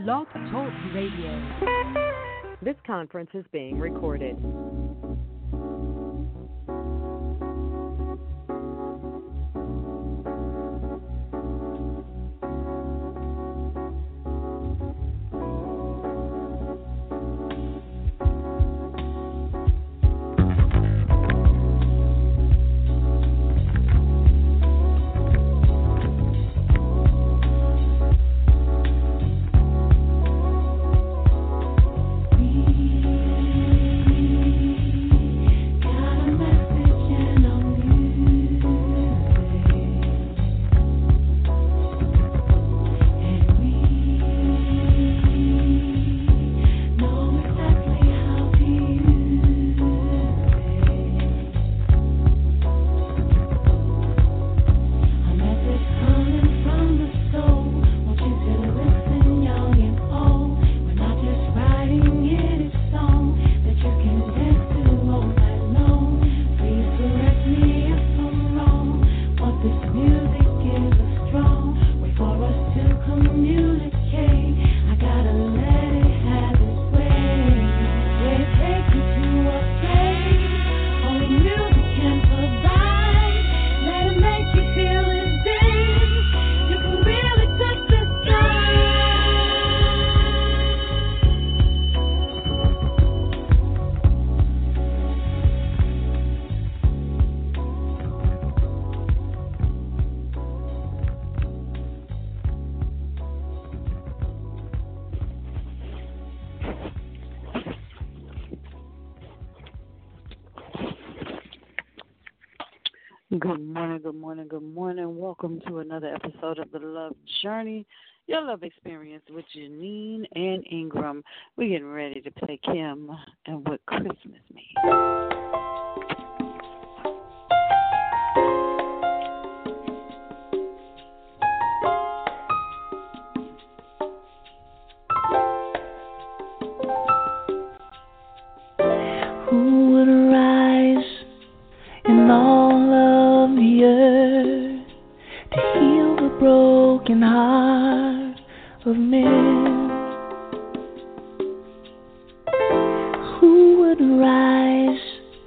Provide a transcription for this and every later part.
Blog Talk Radio. This conference is being recorded. Good morning. Welcome to another episode of The Love Journey, your love experience with Janine and Ingram. We're getting ready to play Kim and What Christmas Means. Who would rise in all of the earth to heal the broken heart of men? Who would rise,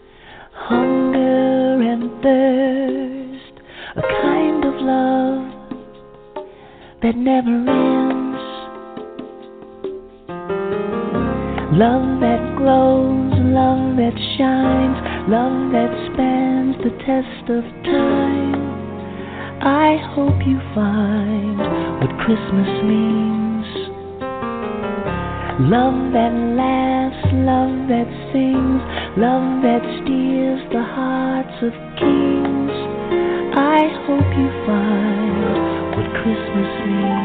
hunger and thirst, a kind of love that never ends, love that glows, love that shines, love that spans the test of time. I hope you find what Christmas means. Love that laughs, love that sings, love that steers the hearts of kings. I hope you find what Christmas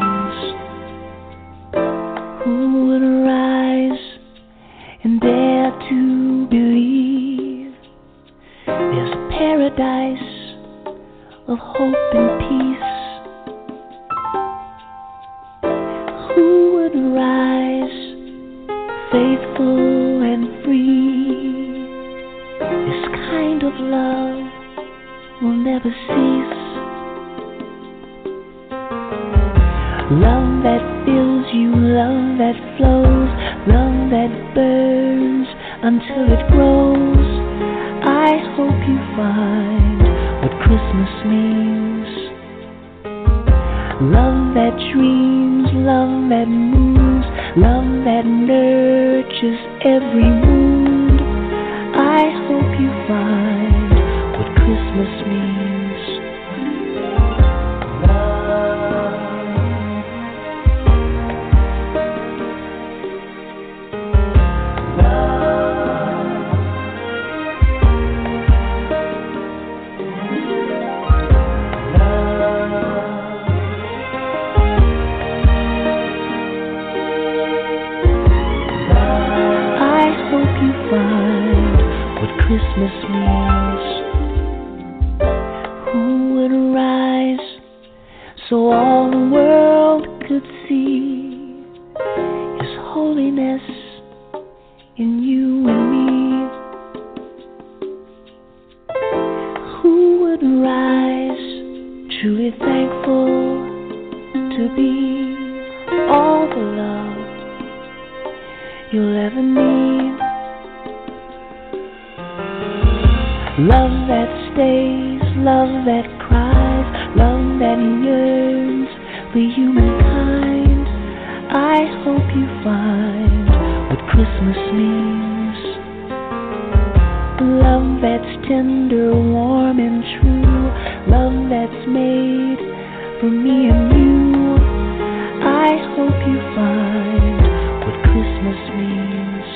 means. Who would rise and dare to believe there's a paradise of hope and peace? Who would rise faithful and free? This kind of love will never cease. Love that fills you, love that flows, love that burns until it grows. I hope you find what Christmas means. Love that dreams, love that moves, love that nurtures every mood. I hope you find what Christmas means. Christmas means. Who would rise so all the world could see His holiness in you and me? Who would rise truly thankful to be all the love you'll ever need. Love that stays, love that cries, love that yearns for humankind. I hope you find what Christmas means. Love that's tender, warm and true, love that's made for me and you. I hope you find what Christmas means.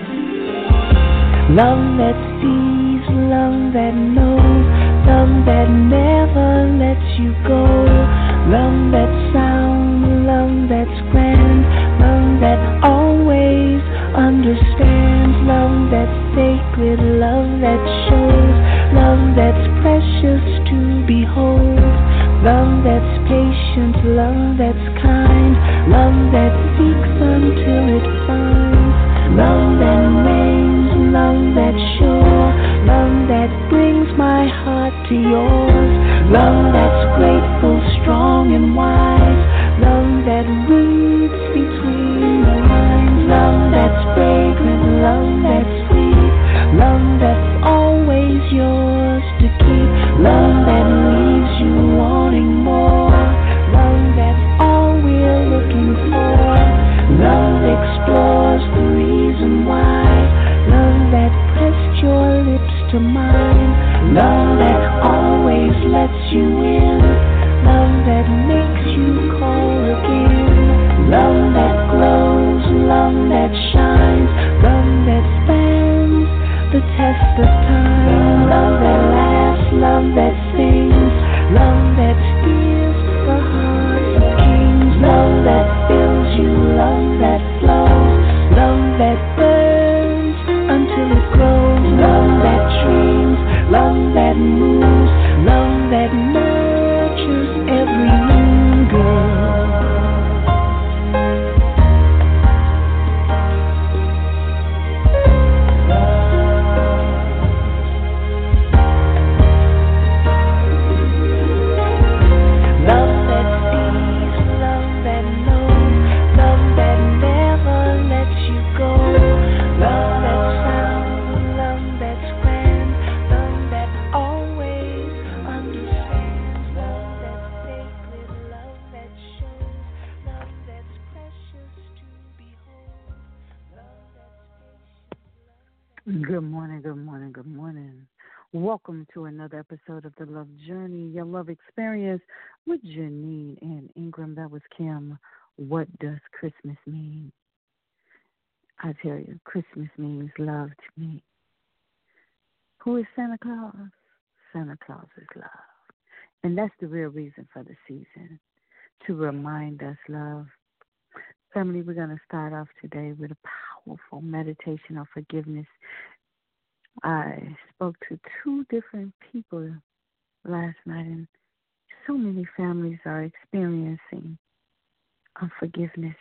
Love that sees, love that knows, love that never lets you go. Love that's sound, love that's grand, love that always understands. Love that's sacred, love that shows, love that's precious to behold. Love that's patient, love that's kind, love that seeks until it finds. Love that reigns, love that's sure, love that brings my heart to yours. Love that's grateful, strong and wise, love that reads between the lines. Love that's fragrant, love that's sweet, love that's always yours to keep. Love that leaves you wanting more, love that's all we're looking for. Love explores the reason why, love that pressed your lips to mine. Love that always lets you in, love that makes you call again. Love that glows, love that shines, love that stands the test of time. Love that laughs, love that sings, love that steers the hearts of kings. Love that fills you, love that flows, love that burns until it grows. Love that dreams, love that moves, love that nurtures every new girl. Good morning, good morning, good morning. Welcome to another episode of The Love Journey, your love experience with Janine and Ingram. That was Kim. What does Christmas mean? I tell you, Christmas means love to me. Who is Santa Claus? Santa Claus is love. And that's the real reason for the season, to remind us love. Family, we're going to start off today with a powerful meditation on forgiveness. I spoke to 2 different people last night, and so many families are experiencing unforgiveness.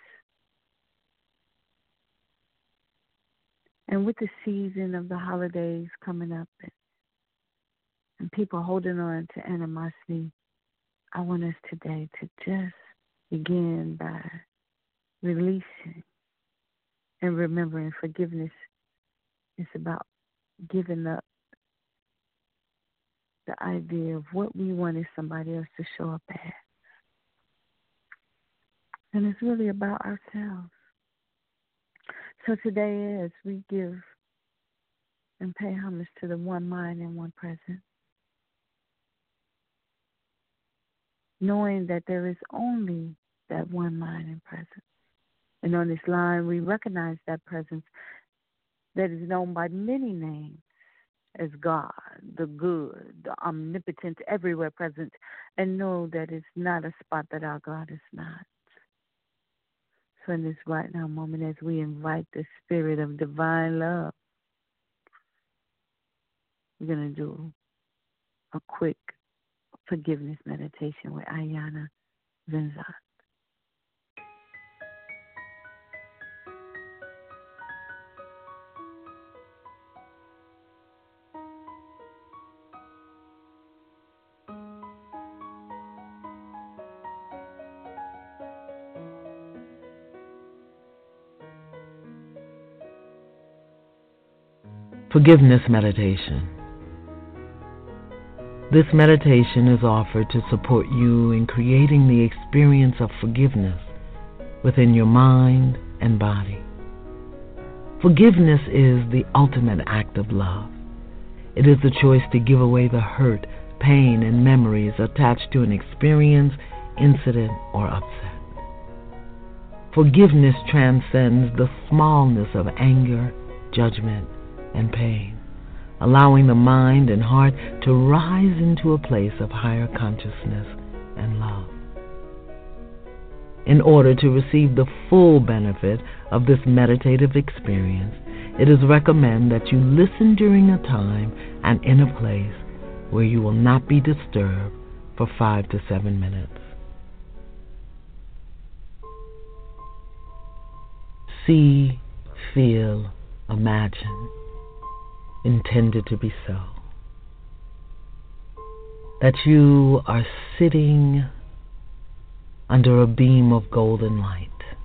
And with the season of the holidays coming up and people holding on to animosity, I want us today to just begin by releasing and remembering forgiveness is about giving up the idea of what we wanted somebody else to show up as. And it's really about ourselves. So today, as we give and pay homage to the one mind and one presence, knowing that there is only that one mind and presence. And on this line, we recognize that presence that is known by many names as God, the good, the omnipotent, everywhere present, and know that it's not a spot that our God is not. So in this right now moment, as we invite the spirit of divine love, we're going to do a quick forgiveness meditation with Ayana Zenzat. Forgiveness meditation. This meditation is offered to support you in creating the experience of forgiveness within your mind and body. Forgiveness is the ultimate act of love. It is the choice to give away the hurt, pain, and memories attached to an experience, incident, or upset. Forgiveness transcends the smallness of anger, judgment, and pain, allowing the mind and heart to rise into a place of higher consciousness and love. In order to receive the full benefit of this meditative experience, it is recommended that you listen during a time and in a place where you will not be disturbed for 5 to 7 minutes. See, feel, imagine, intended to be so, that you are sitting under a beam of golden light.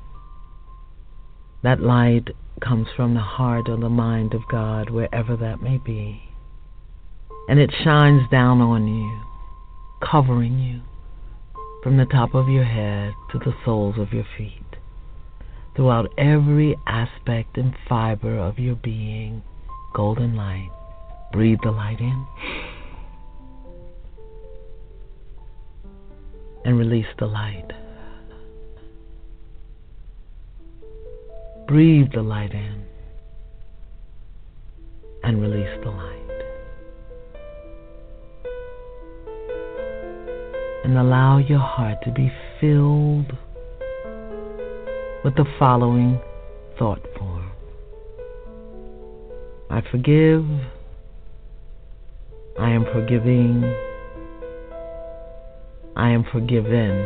That light comes from the heart or the mind of God, wherever that may be, and it shines down on you, covering you from the top of your head to the soles of your feet, throughout every aspect and fiber of your being. Golden light. Breathe the light in and release the light. Breathe the light in and release the light. And allow your heart to be filled with the following thought form. I forgive, I am forgiving, I am forgiven,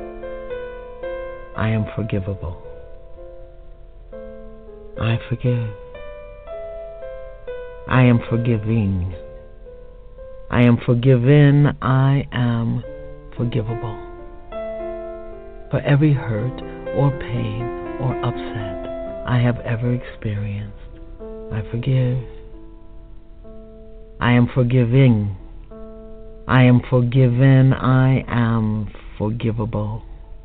I am forgivable. I forgive, I am forgiving, I am forgiven, I am forgivable. For every hurt or pain or upset I have ever experienced, I forgive. I am forgiving. I am forgiven. I am forgivable.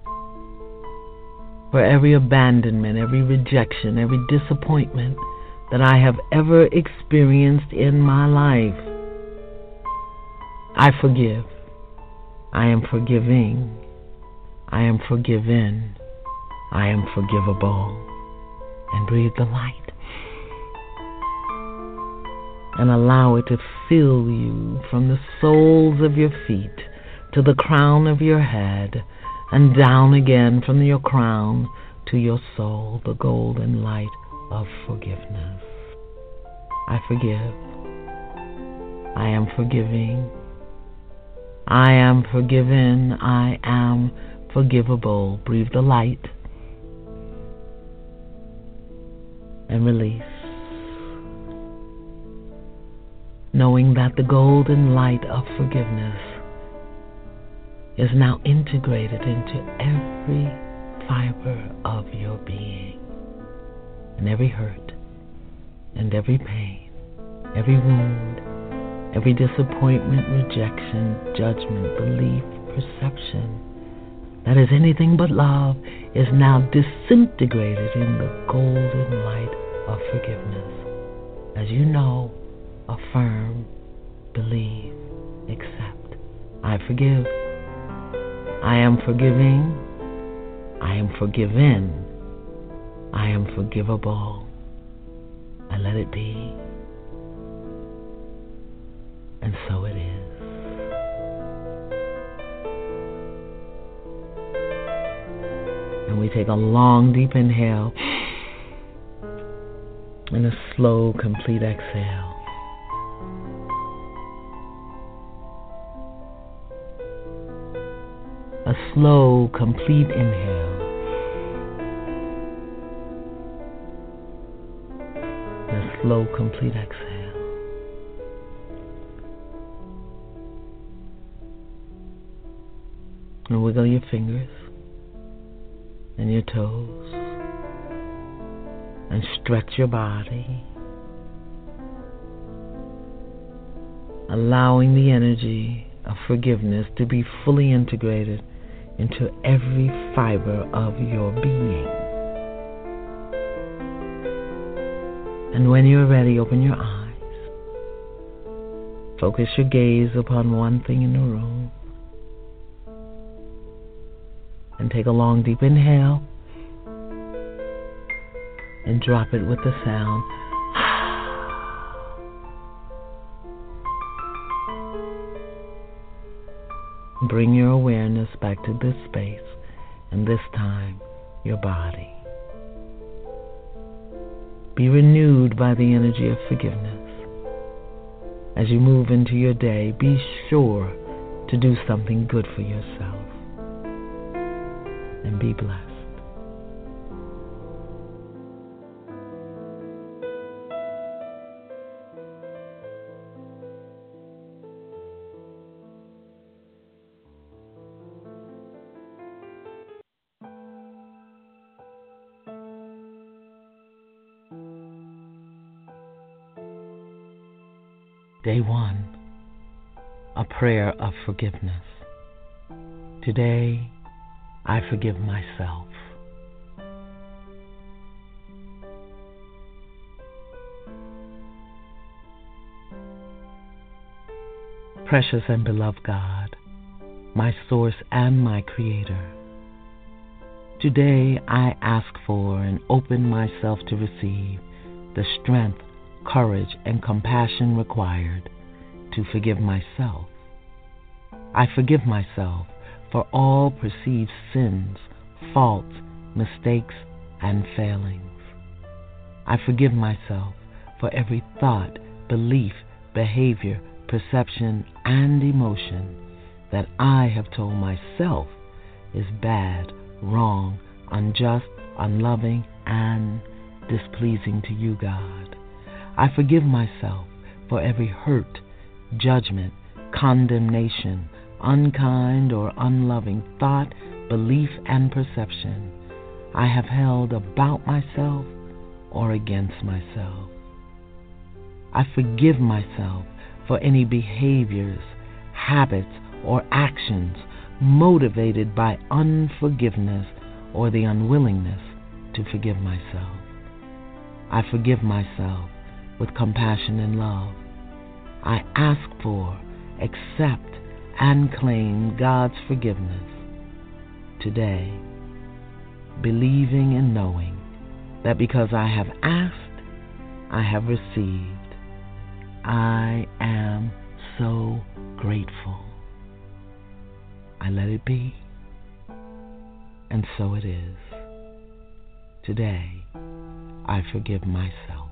For every abandonment, every rejection, every disappointment that I have ever experienced in my life, I forgive. I am forgiving. I am forgiven. I am forgivable. And breathe the light. And allow it to fill you from the soles of your feet to the crown of your head, and down again from your crown to your soul, the golden light of forgiveness. I forgive. I am forgiving. I am forgiven. I am forgivable. Breathe the light and release. Knowing that the golden light of forgiveness is now integrated into every fiber of your being, and every hurt and every pain, every wound, every disappointment, rejection, judgment, belief, perception that is anything but love is now disintegrated in the golden light of forgiveness. As you know, affirm, believe, accept. I forgive. I am forgiving. I am forgiven. I am forgivable. I let it be. And so it is. And we take a long, deep inhale and a slow, complete exhale. A slow, complete inhale. And a slow, complete exhale. And wiggle your fingers and your toes. And stretch your body. allowing the energy of forgiveness to be fully integrated into every fiber of your being. And when you're ready, open your eyes. Focus your gaze upon one thing in the room. And take a long, deep inhale. And drop it with the sound. Bring your awareness back to this space, and this time, your body. Be renewed by the energy of forgiveness. As you move into your day, be sure to do something good for yourself. And be blessed. Day 1, a prayer of forgiveness. Today, I forgive myself. Precious and beloved God, my source and my creator, today I ask for and open myself to receive the strength, courage, and compassion required to forgive myself. I forgive myself for all perceived sins, faults, mistakes, and failings. I forgive myself for every thought, belief, behavior, perception, and emotion that I have told myself is bad, wrong, unjust, unloving, and displeasing to you, God. I forgive myself for every hurt, judgment, condemnation, unkind or unloving thought, belief, and perception I have held about myself or against myself. I forgive myself for any behaviors, habits, or actions motivated by unforgiveness or the unwillingness to forgive myself. I forgive myself with compassion and love. I ask for, accept, and claim God's forgiveness today, believing and knowing that because I have asked, I have received. I am so grateful. I let it be, and so it is. Today, I forgive myself.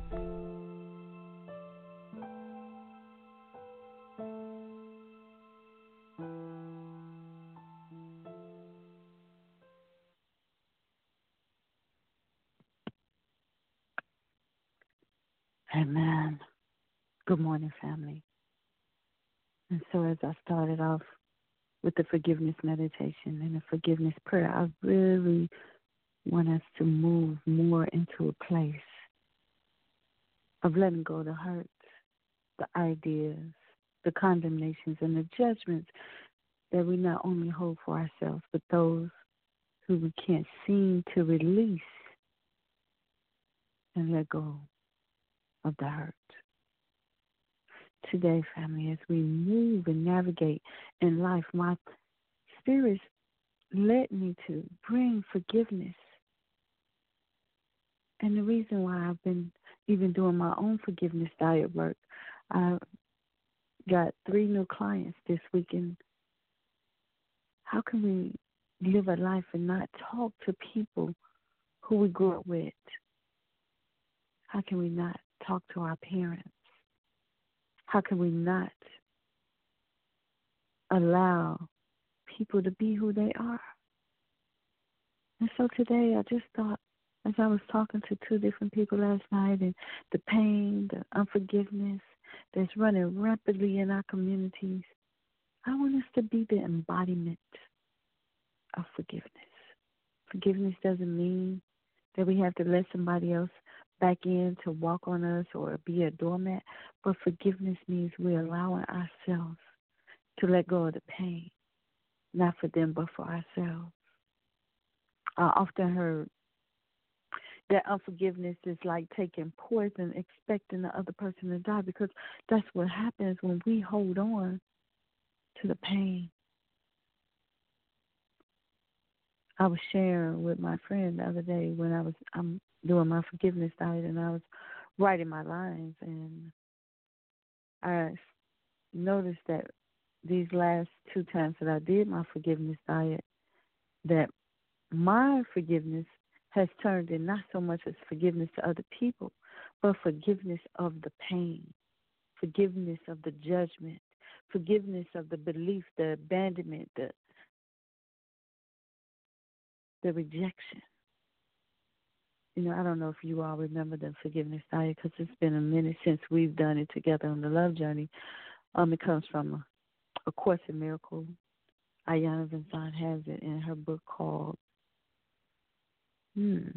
Amen. Good morning, family. And so as I started off with the forgiveness meditation and the forgiveness prayer, I really want us to move more into a place of letting go of the hurts, the ideas, the condemnations, and the judgments that we not only hold for ourselves, but those who we can't seem to release and let go of the hurt. Today, family, as we move and navigate in life, my spirit led me to bring forgiveness. And the reason why I've been even doing my own forgiveness diet work, I got 3 new clients this weekend. How can we live a life and not talk to people who we grew up with? How can we not talk to our parents? How can we not allow people to be who they are? And so today I just thought, as I was talking to 2 different people last night, and the pain, the unforgiveness that's running rapidly in our communities, I want us to be the embodiment of forgiveness. Forgiveness doesn't mean that we have to let somebody else back in to walk on us or be a doormat. But forgiveness means we're allowing ourselves to let go of the pain, not for them, but for ourselves. I often heard that unforgiveness is like taking poison, expecting the other person to die, because that's what happens when we hold on to the pain. I was sharing with my friend the other day when I'm doing my forgiveness diet, and I was writing my lines, and I noticed that these last 2 times that I did my forgiveness diet, that my forgiveness has turned in not so much as forgiveness to other people, but forgiveness of the pain, forgiveness of the judgment, forgiveness of the belief, the abandonment, the rejection. You know, I don't know if you all remember the forgiveness diet, because it's been a minute since we've done it together on the Love Journey. It comes from A Course in Miracles. Ayanna Vincent has it in her book called It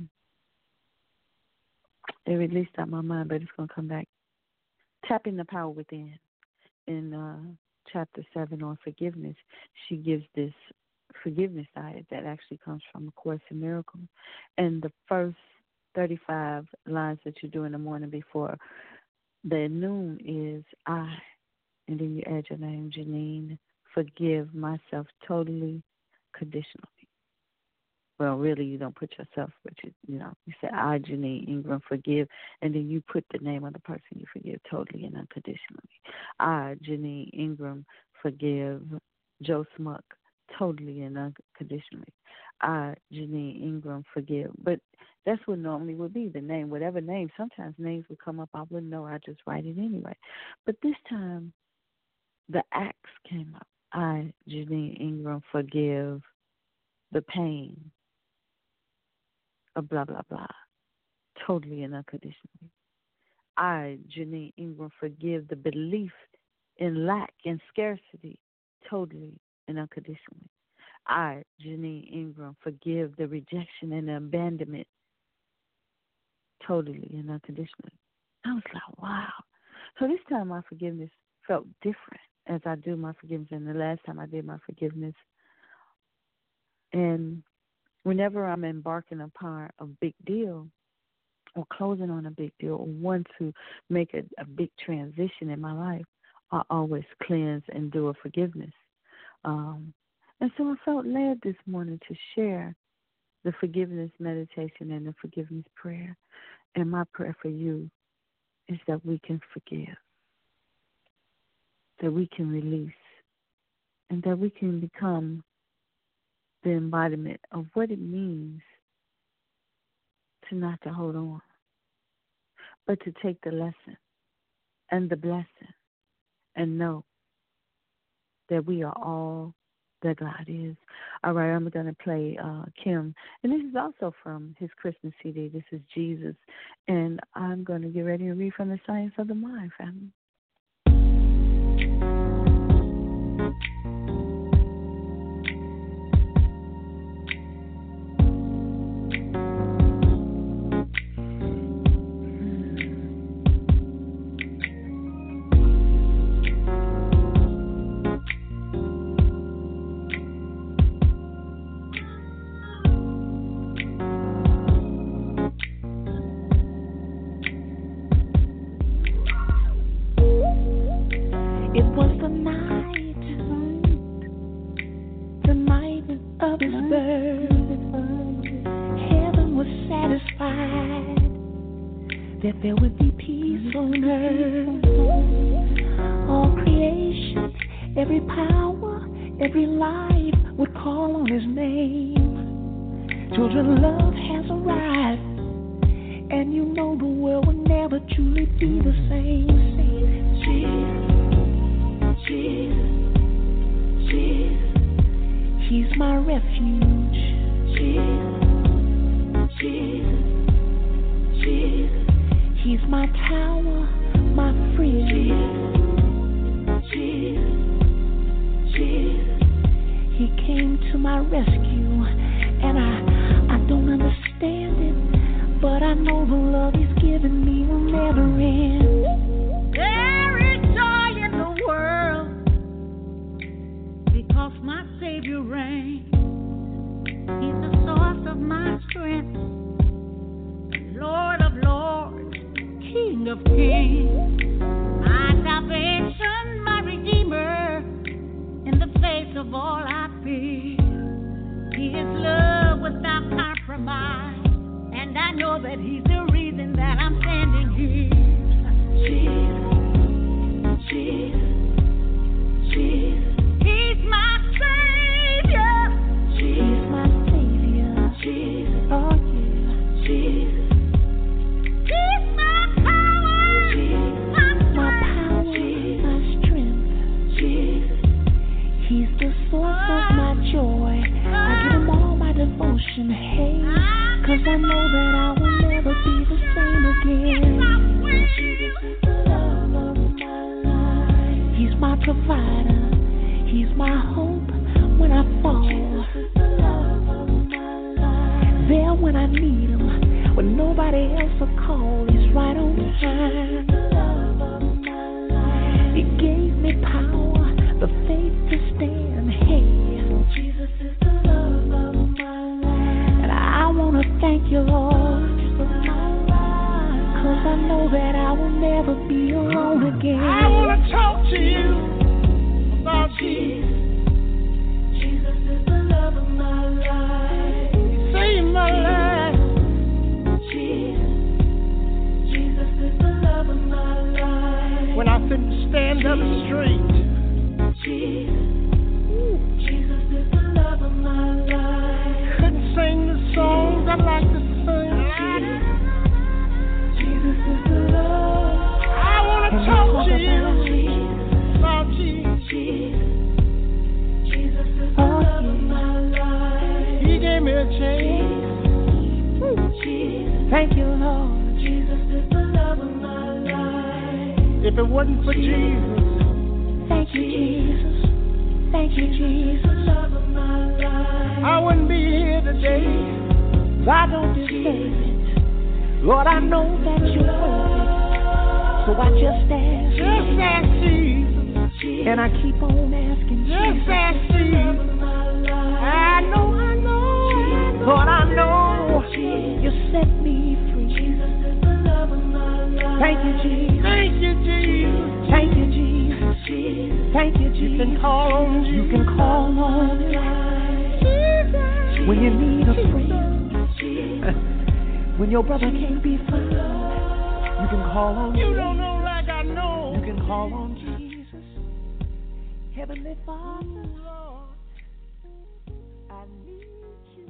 released out my mind, but it's going to come back. Tapping the Power Within. In chapter 7 on forgiveness, she gives this forgiveness diet that actually comes from A Course in Miracles. And the first 35 lines that you do in the morning before the noon is I, and then you add your name, Janine, forgive myself totally, conditionally. Well, really, you don't put yourself, but you say, I, Janine Ingram, forgive, and then you put the name of the person you forgive totally and unconditionally. I, Janine Ingram, forgive Joe Smuck totally and unconditionally. I, Janine Ingram, forgive. But that's what normally would be the name, whatever name. Sometimes names would come up, I wouldn't know, I just write it anyway. But this time, the acts came up. I, Janine Ingram, forgive the pain of blah, blah, blah, totally and unconditionally. I, Janine Ingram, forgive the belief in lack and scarcity, totally and unconditionally. I, Janine Ingram, forgive the rejection and the abandonment, totally and unconditionally. I was like, wow. So this time my forgiveness felt different as I do my forgiveness than the last time I did my forgiveness. And whenever I'm embarking upon a big deal or closing on a big deal or want to make a big transition in my life, I always cleanse and do a forgiveness. And so I felt led this morning to share the forgiveness meditation and the forgiveness prayer. And my prayer for you is that we can forgive, that we can release, and that we can become the embodiment of what it means to not to hold on, but to take the lesson and the blessing and know that we are all that God is. All right, I'm going to play Kim. And this is also from his Christmas CD. This is Jesus. And I'm going to get ready to read from the Science of the Mind, family. That there would be peace on earth. All creation, every power, every life would call on his name. Children, love has arrived, and you know the world will never truly be the same. Jesus, Jesus, Jesus, he's my refuge. Jesus, Jesus, Jesus. He's my tower, my friend. Jesus, Jesus. He came to my rescue, and I don't understand it, but I I know the love He's given me will never end. There is joy in the world because my Savior reigns. He's the source of my strength, Lord of lords, King of kings, my salvation, my Redeemer, in the face of all I fear. His love without compromise, and I know that He's the reason that I'm standing here. Jesus, Jesus, Jesus. He's my Savior. He's my Savior. Jesus, Oh, yeah. Jesus. He's my power. Jesus, My power, my strength. Jesus. He's the source of my joy. I give Him all my devotion, hey, 'cause I know that I will never be the same again. Jesus is the love of my life. He's my provider. He's my hope when I fall. Jesus is the love of my life. There when I need Him, when nobody else will call. He's right on time. The love of my life. He gave me power, the faith to stand. Hey, Jesus is the love of my life. And I want to thank you, Lord, for my life, 'cause I know that I will never be alone again. I want to talk to you about Jesus. Jesus is the love of my life. He saved my life. Jesus. Jesus is the love of my life. When I couldn't stand up straight. Jesus. Jesus is the love of my life. Couldn't sing the songs I like to sing. Jesus is the love. I want to talk to you about Jesus. Jesus is the love of my life. He gave me a chance. Thank you, Lord. Jesus is the love of my life. If it wasn't for Jesus, Thank you, Jesus. Thank you, Jesus. love of my life, I wouldn't be here today. I don't deserve it. Lord, I know that you're worth it. So I just ask, Just ask Jesus. and I keep on asking Just Jesus. ask Jesus. I know. Lord, I know you set me free. Jesus is the love of my life. Thank you, Jesus. Thank you, Jesus. Thank you, Jesus. Thank you, You can Jesus. call on You Jesus. can call on Him when you need a friend. When your brother can't be found, you can call on You Jesus. don't know like I know. You can call on Jesus. Heavenly Father, I need you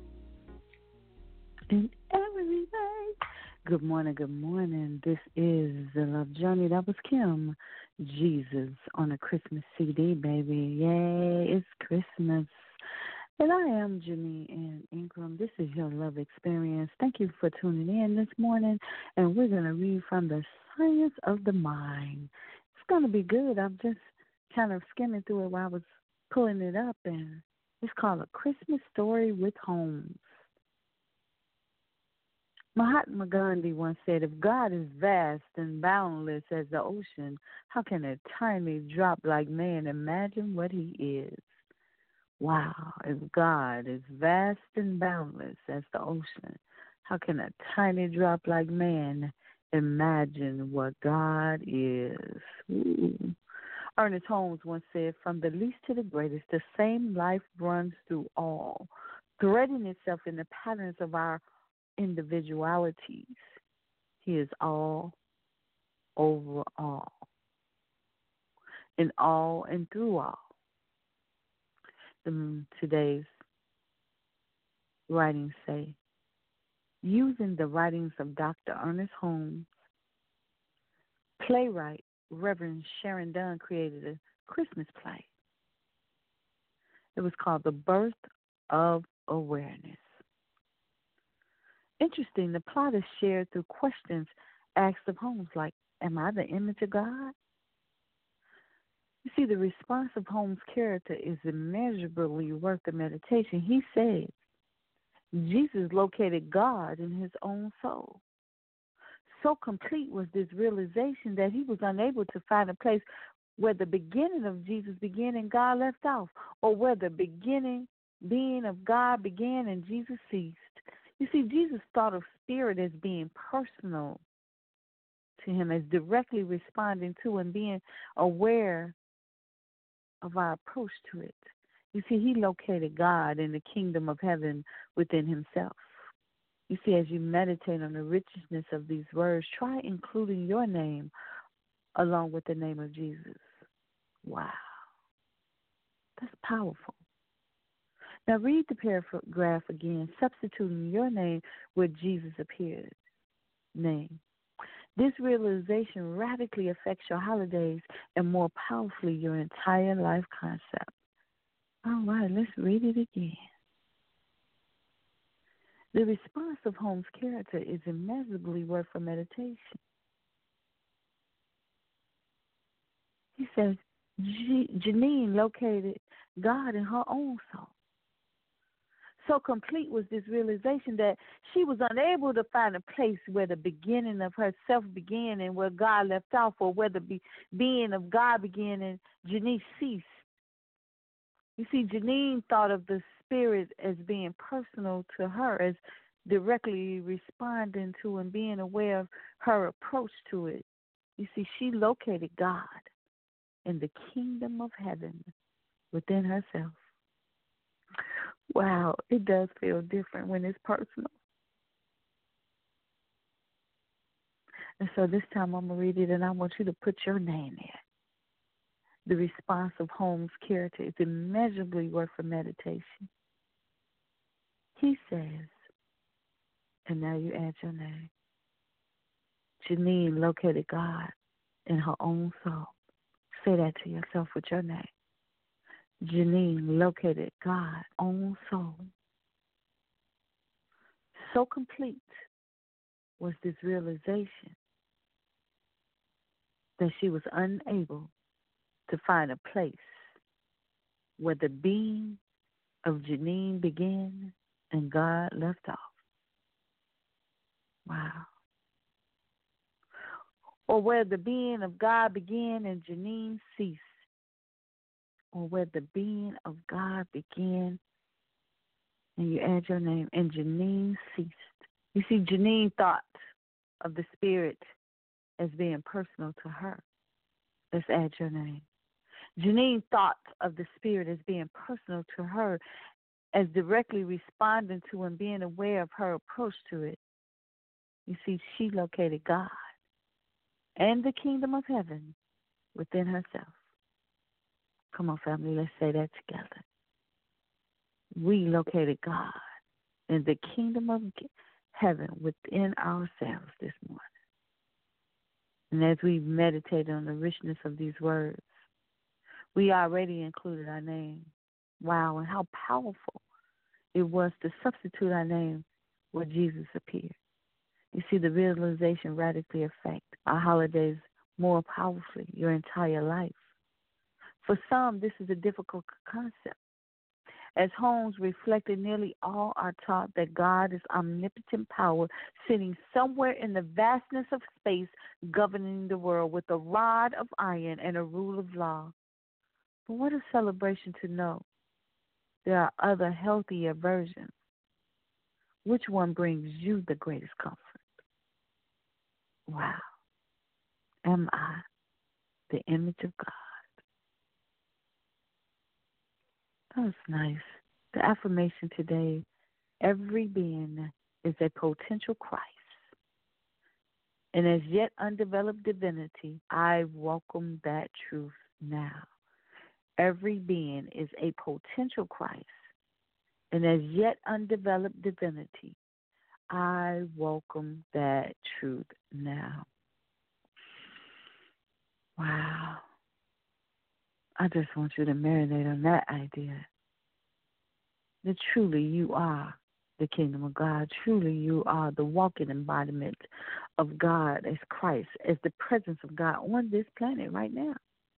in every way. Good morning, good morning. This is The Love Journey. That was Kim. Jesus on a Christmas CD, baby. Yay, it's Christmas. And I am Janine Ann Ingram. This is your love experience. Thank you for tuning in this morning. And we're going to read from the Science of the Mind. It's going to be good. I'm just kind of skimming through it while I was pulling it up. And it's called A Christmas Story with Holmes. Mahatma Gandhi once said, if God is vast and boundless as the ocean, how can a tiny drop like man imagine what he is? Wow, if God is vast and boundless as the ocean, how can a tiny drop like man imagine what God is? Ooh. Ernest Holmes once said, from the least to the greatest, the same life runs through all, threading itself in the patterns of our individualities. He is all over all, in all and through all. Today's writings say, using the writings of Dr. Ernest Holmes, playwright Reverend Sharon Dunn created a Christmas play. It was called The Birth of Awareness. Interesting, the plot is shared through questions asked of Holmes like, am I the image of God? You see, the response of Holmes' character is immeasurably worth the meditation. He said, Jesus located God in his own soul. So complete was this realization that he was unable to find a place where the beginning of Jesus began and God left off, or where the being of God began and Jesus ceased. You see, Jesus thought of spirit as being personal to him, as directly responding to and being aware of our approach to it. You see, he located God in the kingdom of heaven within himself. You see, as you meditate on the richness of these words, try including your name along with the name of Jesus. Wow. That's powerful. Now read the paragraph again, substituting your name where Jesus appeared. Name. This realization radically affects your holidays and more powerfully your entire life concept. All right, let's read it again. The response of Holmes' character is immeasurably worth for meditation. He says, Janine located God in her own soul. So complete was this realization that she was unable to find a place where the beginning of herself began and where God left off, or where the being of God began and Janine ceased. You see, Janine thought of the spirit as being personal to her, as directly responding to and being aware of her approach to it. You see, she located God in the kingdom of heaven within herself. Wow, it does feel different when it's personal. And so this time I'm going to read it, and I want you to put your name in. The response of Holmes' character is immeasurably worth for meditation. He says, and now you add your name, Janine located God in her own soul. Say that to yourself with your name. Janine located God's own soul. So complete was this realization that she was unable to find a place where the being of Janine began and God left off. Wow. Or where the being of God began and Janine ceased. Or where the being of God began and you add your name and Janine ceased. You see, Janine thought of the spirit as being personal to her. Let's add your name. Janine thought of the spirit as being personal to her, as directly responding to and being aware of her approach to it. You see, she located God and the kingdom of heaven within herself. Come on, family, let's say that together. We located God in the kingdom of heaven within ourselves this morning. And as we meditate on the richness of these words, we already included our name. Wow, and how powerful it was to substitute our name where Jesus appeared. You see, the realization radically affects our holidays more powerfully, your entire life. For some, this is a difficult concept. As Holmes reflected, nearly all are taught that God is omnipotent power sitting somewhere in the vastness of space, governing the world with a rod of iron and a rule of law. But what a celebration to know there are other healthier versions. Which one brings you the greatest comfort? Wow. Am I the image of God? That was nice. The affirmation today, every being is a potential Christ. And as yet undeveloped divinity, I welcome that truth now. Every being is a potential Christ. And as yet undeveloped divinity, I welcome that truth now. Wow. I just want you to marinate on that idea. That truly you are the kingdom of God. Truly you are the walking embodiment of God as Christ, as the presence of God on this planet right now.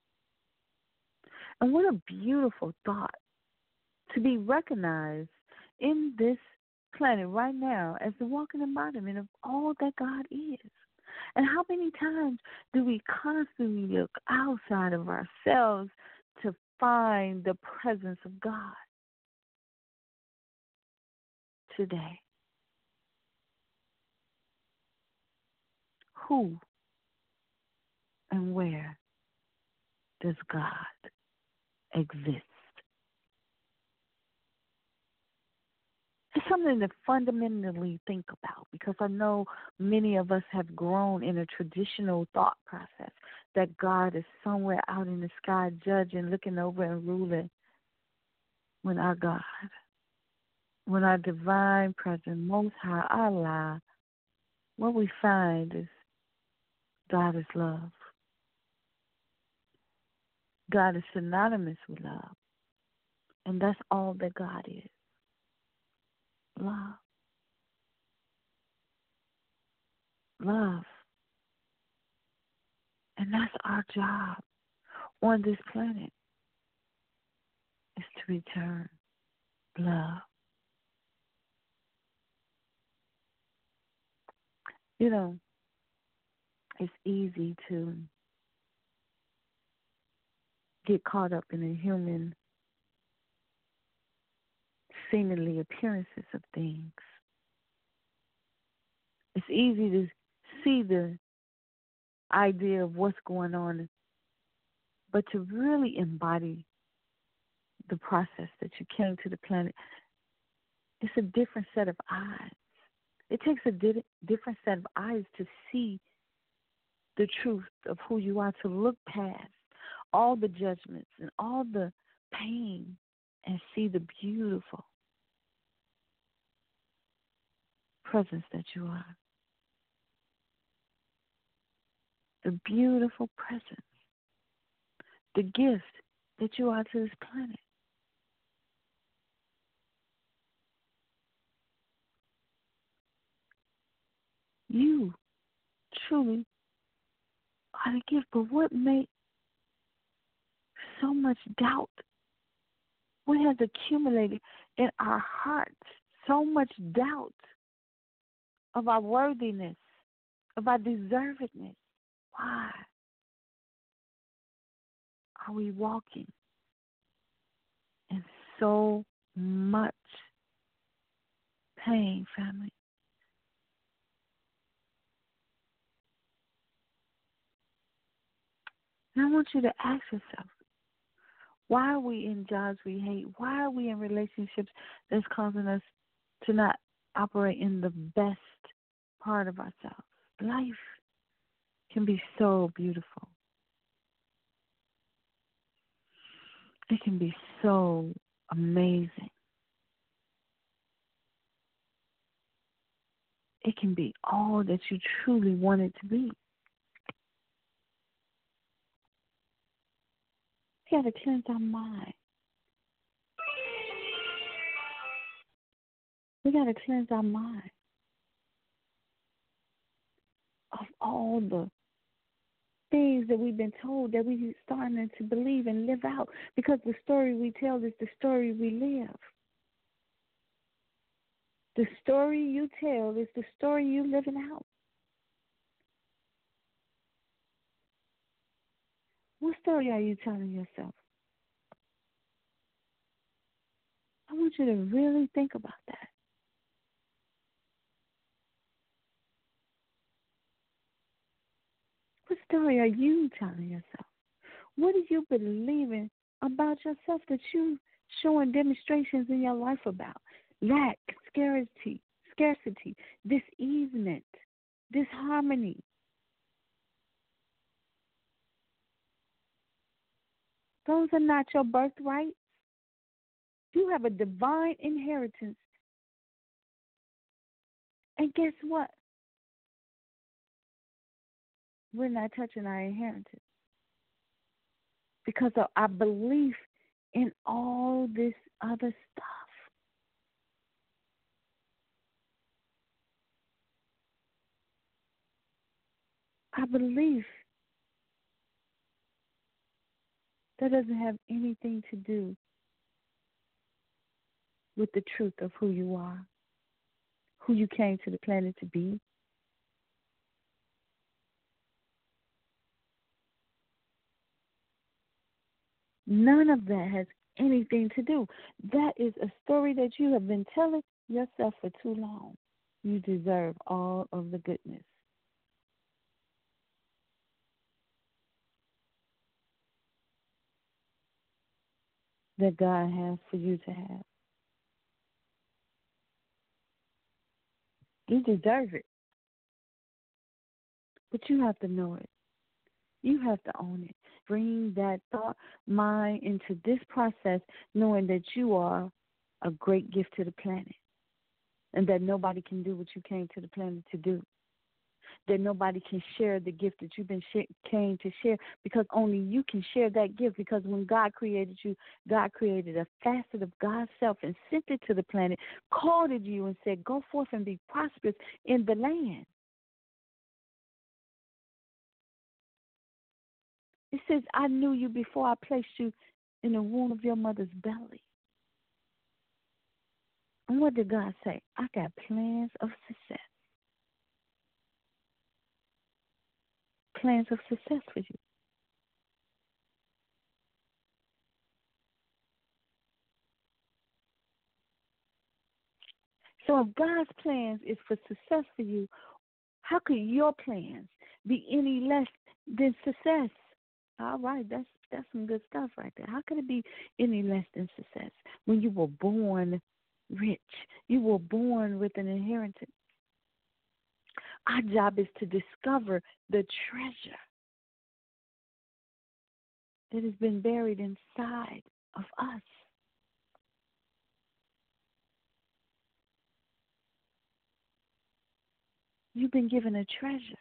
And what a beautiful thought to be recognized in this planet right now as the walking embodiment of all that God is. And how many times do we constantly look outside of ourselves to find the presence of God today? Who and where does God exist? It's something to fundamentally think about, because I know many of us have grown in a traditional thought process that God is somewhere out in the sky judging, looking over and ruling, when our God, when our divine presence, Most High, Allah, what we find is God is love. God is synonymous with love. And that's all that God is. Love. Love. And that's our job on this planet, is to return love. You know, it's easy to get caught up in the human seemingly appearances of things. It's easy to see the idea of what's going on, but to really embody the process that you came to the planet, it's a different set of eyes. It takes a different set of eyes to see the truth of who you are, to look past all the judgments and all the pain and see the beautiful presence that you are. The beautiful presence, the gift that you are to this planet. You truly are the gift, but what makes so much doubt? What has accumulated in our hearts so much doubt of our worthiness, of our deservedness? Why are we walking in so much pain, family? And I want you to ask yourself, why are we in jobs we hate? Why are we in relationships that's causing us to not operate in the best part of ourselves? Life can be so beautiful. It can be so amazing. It can be all that you truly want it to be. We got to cleanse our mind. We got to cleanse our mind of all the things that we've been told that we're starting to believe and live out, because the story we tell is the story we live. The story you tell is the story you're living out. What story are you telling yourself? I want you to really think about that. What story are you telling yourself? What are you believing about yourself that you're showing demonstrations in your life about? Lack, scarcity, diseasement, disharmony. Those are not your birthright. You have a divine inheritance. And guess what? We're not touching our inheritance because of our belief in all this other stuff. Our belief that doesn't have anything to do with the truth of who you are. who you came to the planet to be? None of that has anything to do. That is a story that you have been telling yourself for too long. You deserve all of the goodness. That God has for you to have. You deserve it. But you have to know it. You have to own it. Bring that thought mind into this process, knowing that you are a great gift to the planet and that nobody can do what you came to the planet to do. That nobody can share the gift that you've been came to share, because only you can share that gift. Because when God created you, God created a facet of God's self and sent it to the planet, called it you and said, go forth and be prosperous in the land. It says, I knew you before I placed you in the womb of your mother's belly. And what did God say? I got plans of success. Plans of success for you. So if God's plans is for success for you, how could your plans be any less than success? All right, that's some good stuff right there. How could it be any less than success when you were born rich? You were born with an inheritance. Our job is to discover the treasure that has been buried inside of us. You've been given a treasure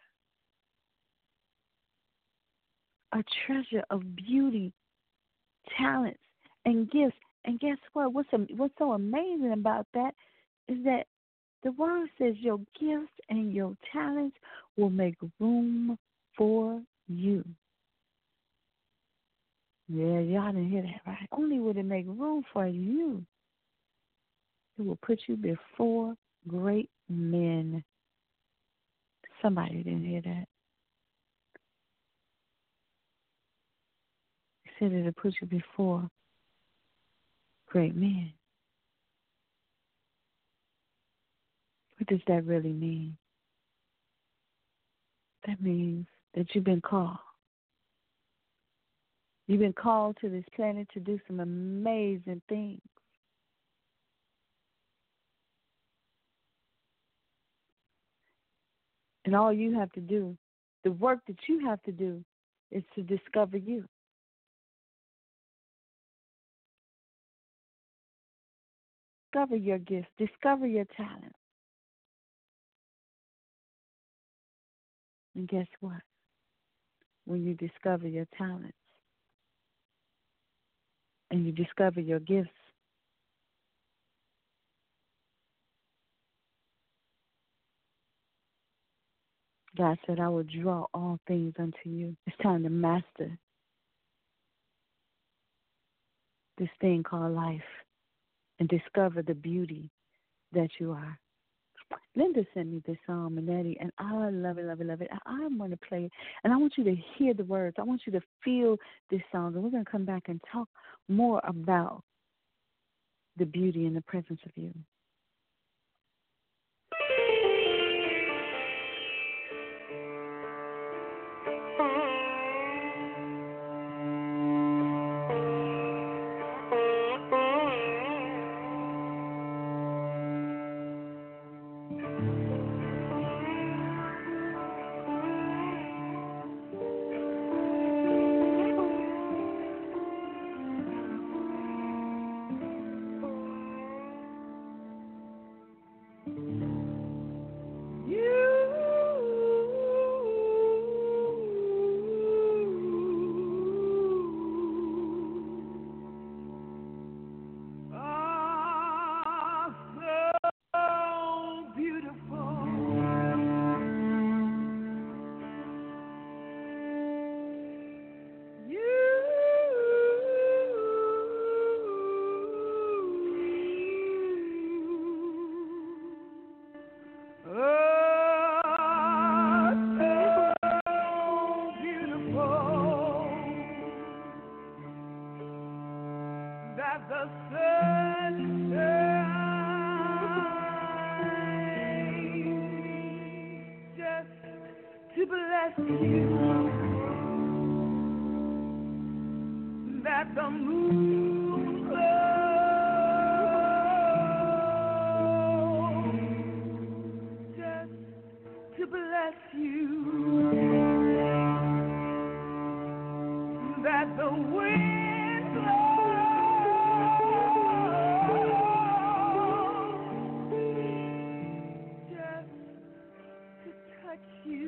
of beauty, talents, and gifts. And guess what? What's so amazing about that is that the word says your gifts and your talents will make room for you. Yeah, y'all didn't hear that right. Only will it make room for you. It will put you before great men. Somebody didn't hear that. It said it'll put you before great men. What does that really mean? That means that you've been called. You've been called to this planet to do some amazing things. And all you have to do, the work that you have to do, is to discover you. Discover your gifts. Discover your talent. And guess what? When you discover your talents and you discover your gifts, God said, I will draw all things unto you. It's time to master this thing called life and discover the beauty that you are. Linda sent me this song, Manetti, and I love it, love it, love it. I'm going to play it, and I want you to hear the words. I want you to feel this song, and we're going to come back and talk more about the beauty and the presence of you. bless you, that the moon glows, just to bless you, that the wind blows, just to touch you.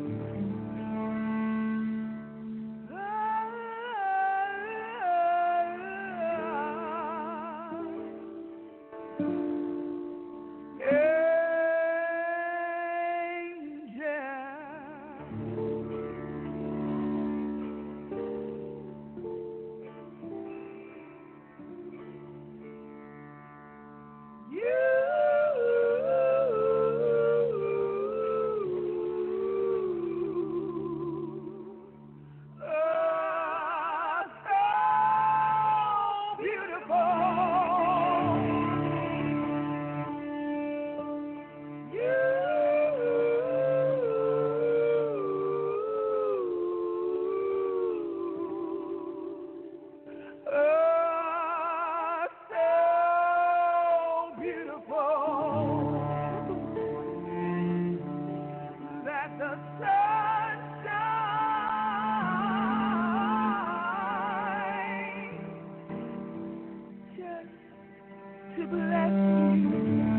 To bless you,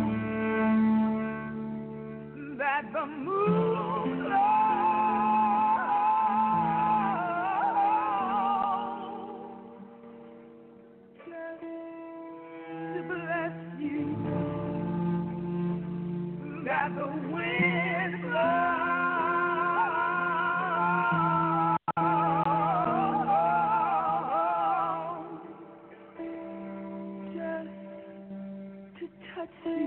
that the moon glows, just to bless you, that the wind blows, just to touch you.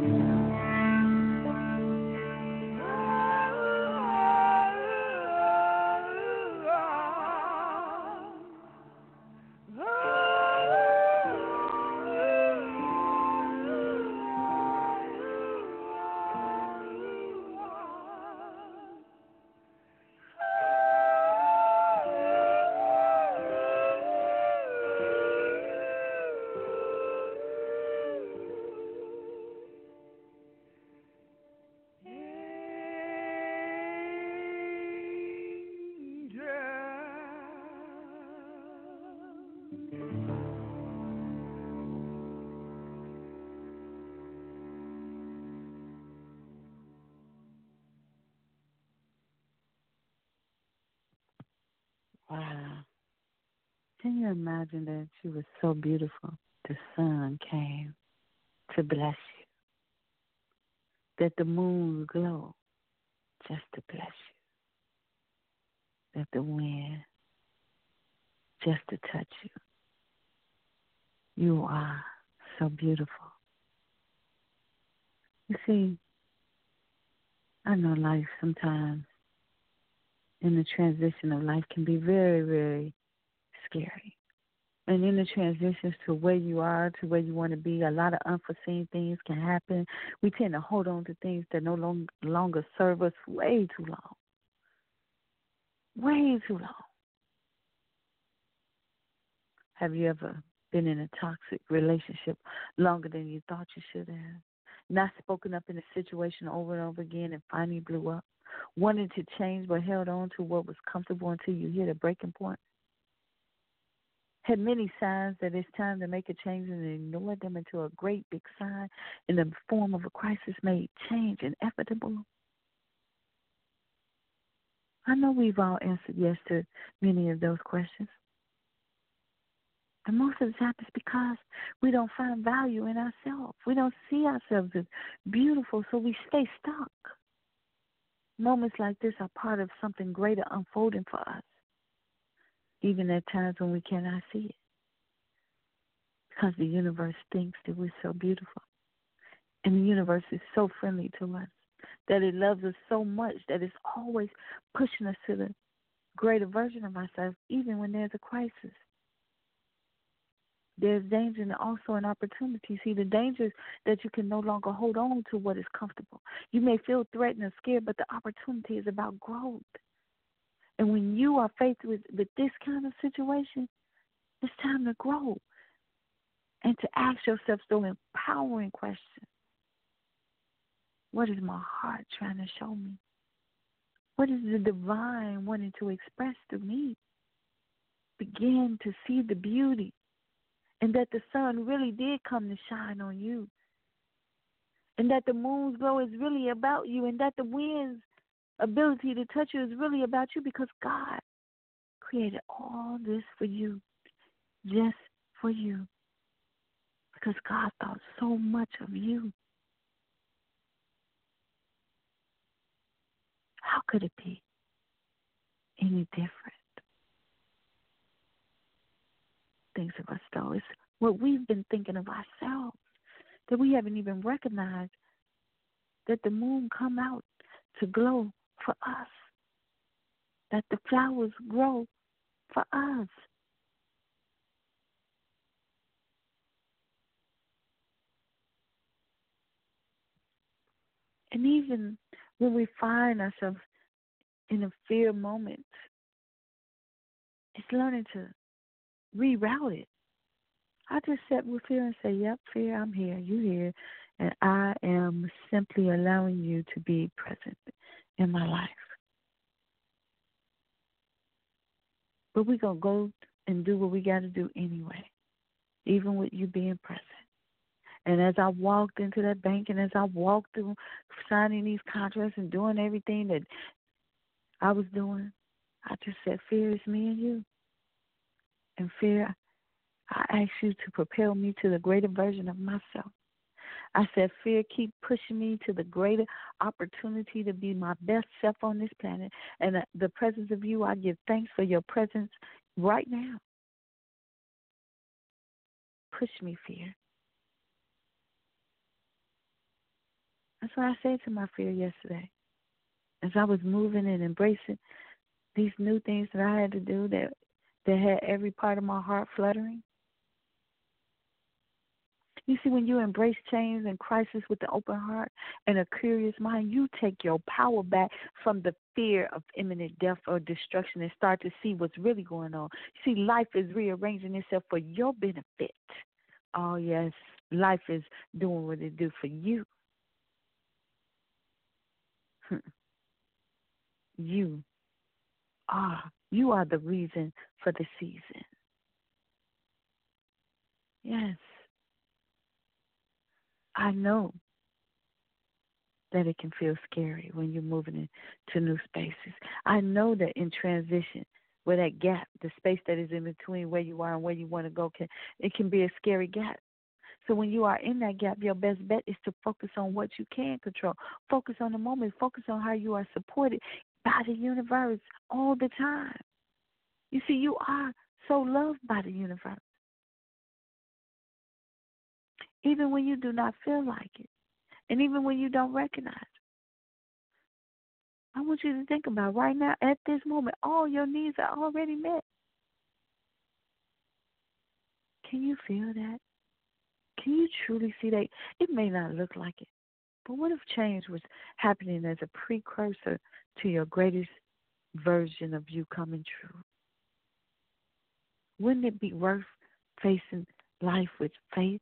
Wow. Can you imagine that she was so beautiful? The sun came to bless you. That the moon glowed just to bless you. That the wind just to touch you. You are so beautiful. You see, I know life sometimes in the transition of life can be very, very scary. And in the transitions to where you are, to where you want to be, a lot of unforeseen things can happen. We tend to hold on to things that no longer serve us way too long. Way too long. Have you ever been in a toxic relationship longer than you thought you should have? Not spoken up in a situation over and over again and finally blew up? Wanted to change but held on to what was comfortable until you hit a breaking point? Had many signs that it's time to make a change and ignored them until a great big sign in the form of a crisis made change inevitable? I know we've all answered yes to many of those questions. And most of the time it's because we don't find value in ourselves. We don't see ourselves as beautiful, so we stay stuck. Moments like this are part of something greater unfolding for us, even at times when we cannot see it. Because the universe thinks that we're so beautiful. And the universe is so friendly to us, that it loves us so much that it's always pushing us to the greater version of ourselves, even when there's a crisis. There's danger and also an opportunity. See, the danger is that you can no longer hold on to what is comfortable. You may feel threatened or scared, but the opportunity is about growth. And when you are faced with this kind of situation, it's time to grow and to ask yourself those empowering questions. What is my heart trying to show me? What is the divine wanting to express to me? Begin to see the beauty and that the sun really did come to shine on you, and that the moon's glow is really about you, and that the wind's ability to touch you is really about you, because God created all this for you, just for you, because God thought so much of you. How could it be any different? Things of us, though, it's what we've been thinking of ourselves, that we haven't even recognized that the moon come out to glow for us, that the flowers grow for us. And even when we find ourselves in a fear moment, it's learning to reroute it. I just sat with fear and say, yep, fear, I'm here, you here, and I am simply allowing you to be present in my life. But we're going to go and do what we got to do anyway, even with you being present. And as I walked into that bank and as I walked through signing these contracts and doing everything that I was doing, I just said, fear, is me and you. And fear, I ask you to propel me to the greater version of myself. I said, fear, keep pushing me to the greater opportunity to be my best self on this planet. And the presence of you, I give thanks for your presence right now. Push me, fear. That's what I said to my fear yesterday. As I was moving and embracing these new things that I had to do that had every part of my heart fluttering. You see, when you embrace change and crisis with an open heart and a curious mind, you take your power back from the fear of imminent death or destruction and start to see what's really going on. You see, life is rearranging itself for your benefit. Oh, yes, life is doing what it do for you. You are the reason for the season. Yes. I know that it can feel scary when you're moving into new spaces. I know that in transition, where that gap, the space that is in between where you are and where you want to go, it can be a scary gap. So when you are in that gap, your best bet is to focus on what you can control. Focus on the moment. Focus on how you are supported by the universe all the time. You see, you are so loved by the universe. Even when you do not feel like it, and even when you don't recognize it. I want you to think about right now, at this moment, all your needs are already met. Can you feel that? Can you truly see that? It may not look like it, but what if change was happening as a precursor to your greatest version of you coming true? Wouldn't it be worth facing life with faith?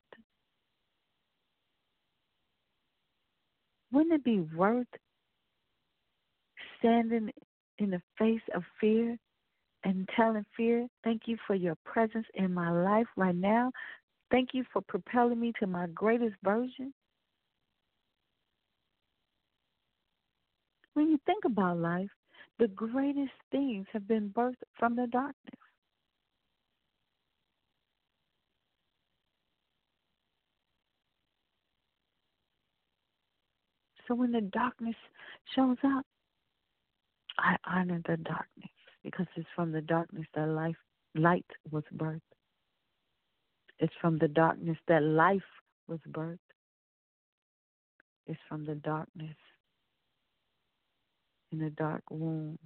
Wouldn't it be worth standing in the face of fear and telling fear, thank you for your presence in my life right now. Thank you for propelling me to my greatest version. When you think about life, the greatest things have been birthed from the darkness. So when the darkness shows up, I honor the darkness because it's from the darkness that light was birthed. It's from the darkness that life was birthed. It's from the darkness in the dark womb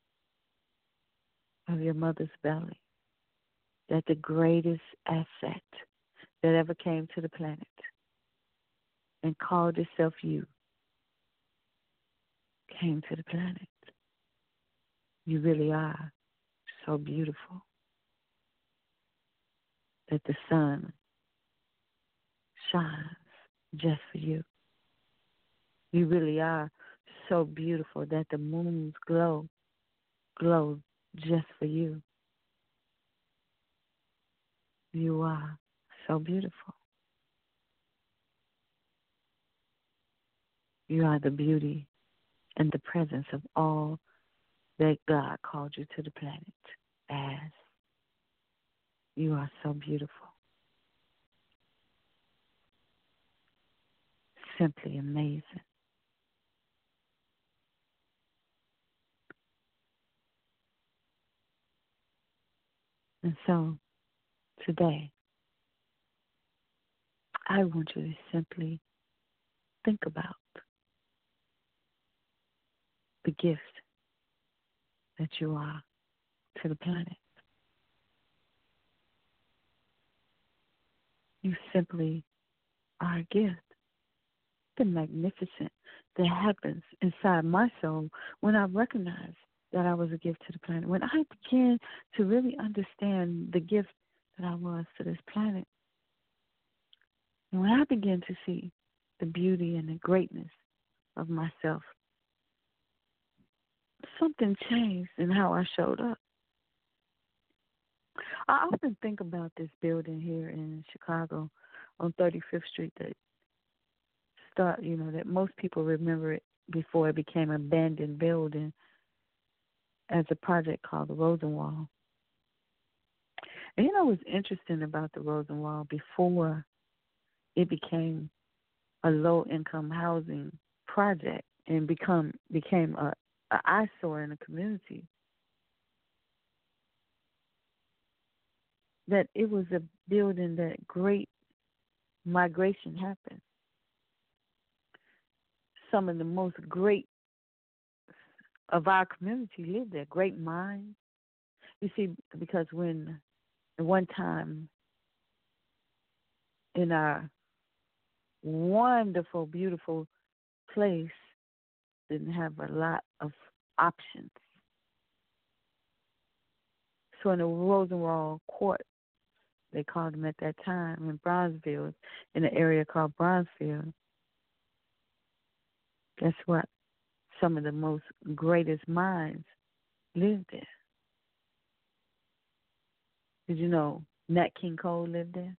of your mother's belly that the greatest asset that ever came to the planet and called itself you came to the planet. You really are so beautiful that the sun shines just for you. You really are so beautiful that the moons glow just for you. You are so beautiful. You are the beauty and the presence of all that God called you to the planet as. You are so beautiful. Simply amazing. And so, today, I want you to simply think about the gift that you are to the planet. You simply are a gift. The magnificent that happens inside my soul when I recognize that I was a gift to the planet. When I began to really understand the gift that I was to this planet. And when I began to see the beauty and the greatness of myself, something changed in how I showed up. I often think about this building here in Chicago on 35th Street that most people remember it before it became an abandoned building as a project called the Rosenwall. And what's interesting about the Rosenwall, before it became a low-income housing project and became an eyesore in the community, that it was a building that great migration happened. Some of the most great of our community lived there, great minds. You see, because when at one time in our wonderful, beautiful place didn't have a lot of options. So in the Rosenwall Court, they called them at that time, in Bronzeville, in an area called Bronzeville, guess what? Some of the most greatest minds lived there. Did you know Nat King Cole lived there?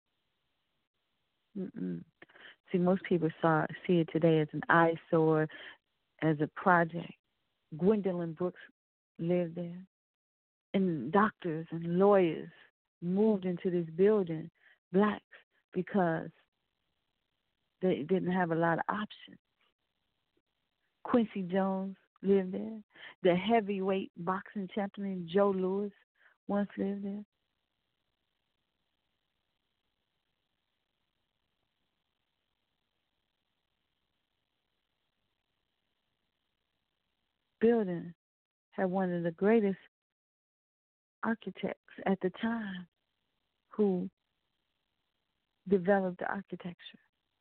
See, most people see it today as an eyesore, as a project. Gwendolyn Brooks lived there. And doctors and lawyers moved into this building, blacks, because they didn't have a lot of options. Quincy Jones lived there. The heavyweight boxing champion Joe Louis once lived there. Building had one of the greatest architects at the time who developed the architecture.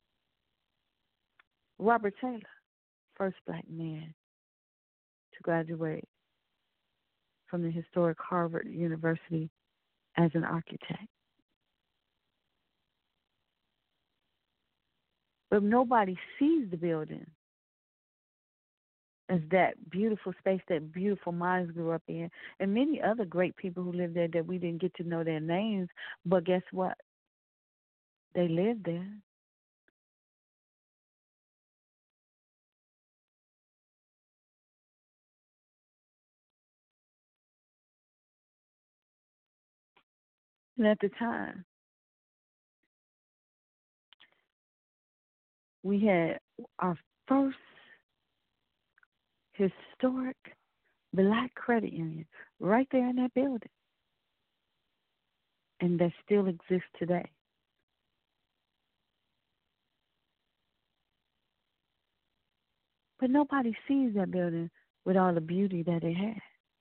Robert Taylor, first black man to graduate from the historic Harvard University as an architect. But nobody sees the building as that beautiful space that beautiful minds grew up in, and many other great people who lived there that we didn't get to know their names, but guess what? They lived there. And at the time, we had our first historic black credit union right there in that building. And that still exists today. But nobody sees that building with all the beauty that it had.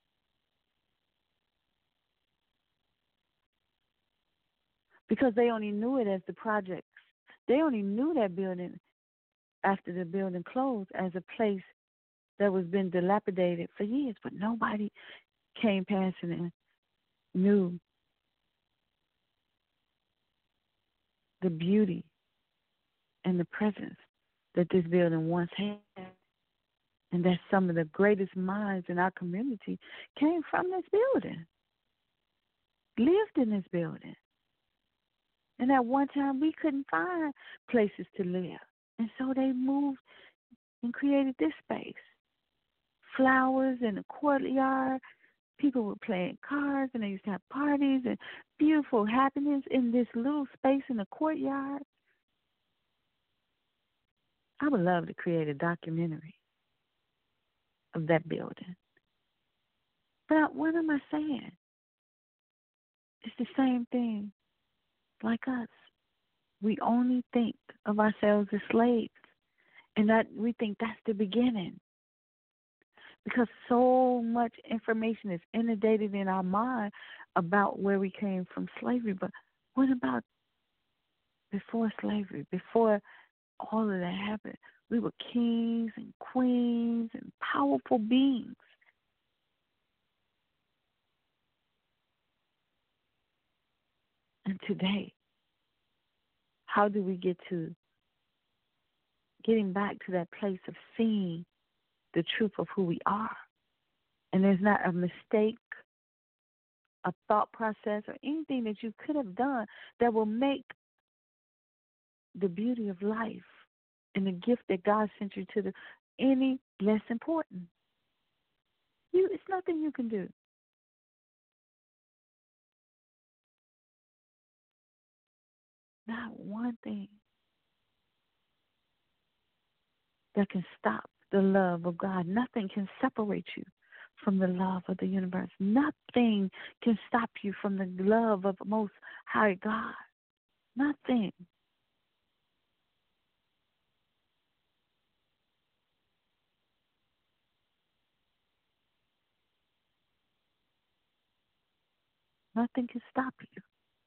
Because they only knew it as the projects. They only knew that building after the building closed as a place that was been dilapidated for years. But nobody came passing and knew the beauty and the presence that this building once had, and that some of the greatest minds in our community came from this building, lived in this building. And at one time, we couldn't find places to live. And so they moved and created this space. Flowers in the courtyard. People were playing cards, and they used to have parties and beautiful happiness in this little space in the courtyard. I would love to create a documentary of that building. But what am I saying? It's the same thing like us. We only think of ourselves as slaves, and that we think that's the beginning. Because so much information is inundated in our mind about where we came from slavery. But what about before slavery, before all of that happened? We were kings and queens and powerful beings. And today, how do we get to getting back to that place of seeing the truth of who we are? And there's not a mistake, a thought process, or anything that you could have done that will make the beauty of life and the gift that God sent you to any less important. It's nothing you can do. Not one thing that can stop the love of God. Nothing can separate you from the love of the universe. Nothing can stop you from the love of the Most High God. Nothing. Nothing can stop you.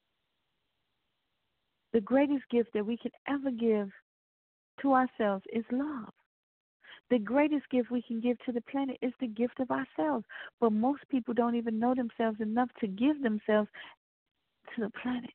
The greatest gift that we can ever give to ourselves is love. The greatest gift we can give to the planet is the gift of ourselves. But most people don't even know themselves enough to give themselves to the planet.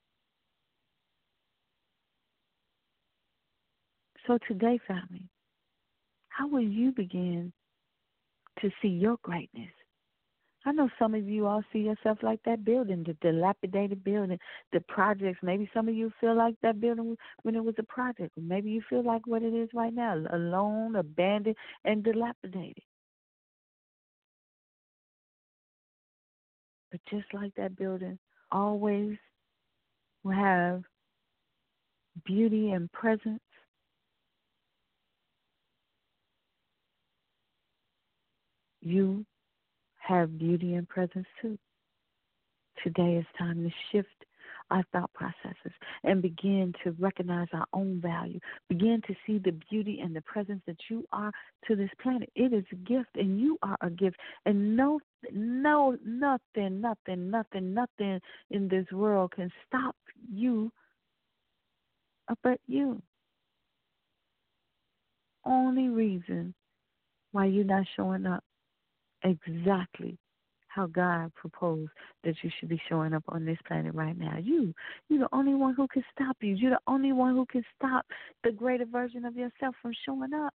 So today, family, how will you begin to see your greatness? I know some of you all see yourself like that building, the dilapidated building, the projects. Maybe some of you feel like that building when it was a project. Maybe you feel like what it is right now, alone, abandoned, and dilapidated. But just like that building always will have beauty and presence, you have beauty and presence too. Today is time to shift our thought processes and begin to recognize our own value. Begin to see the beauty and the presence that you are to this planet. It is a gift, and you are a gift. And nothing in this world can stop you but you. Only reason why you're not showing up exactly how God proposed that you should be showing up on this planet right now. You're the only one who can stop you. You're the only one who can stop the greater version of yourself from showing up.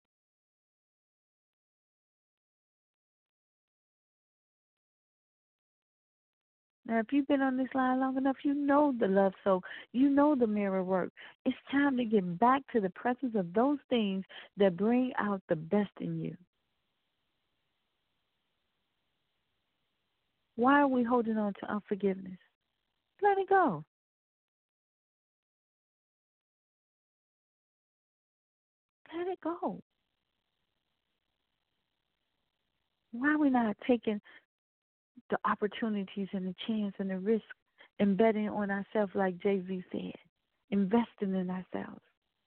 Now, if you've been on this line long enough, you know the love soak. You know the mirror work. It's time to get back to the presence of those things that bring out the best in you. Why are we holding on to unforgiveness? Let it go. Let it go. Why are we not taking the opportunities and the chance and the risk and betting on ourselves like Jay-Z said, investing in ourselves?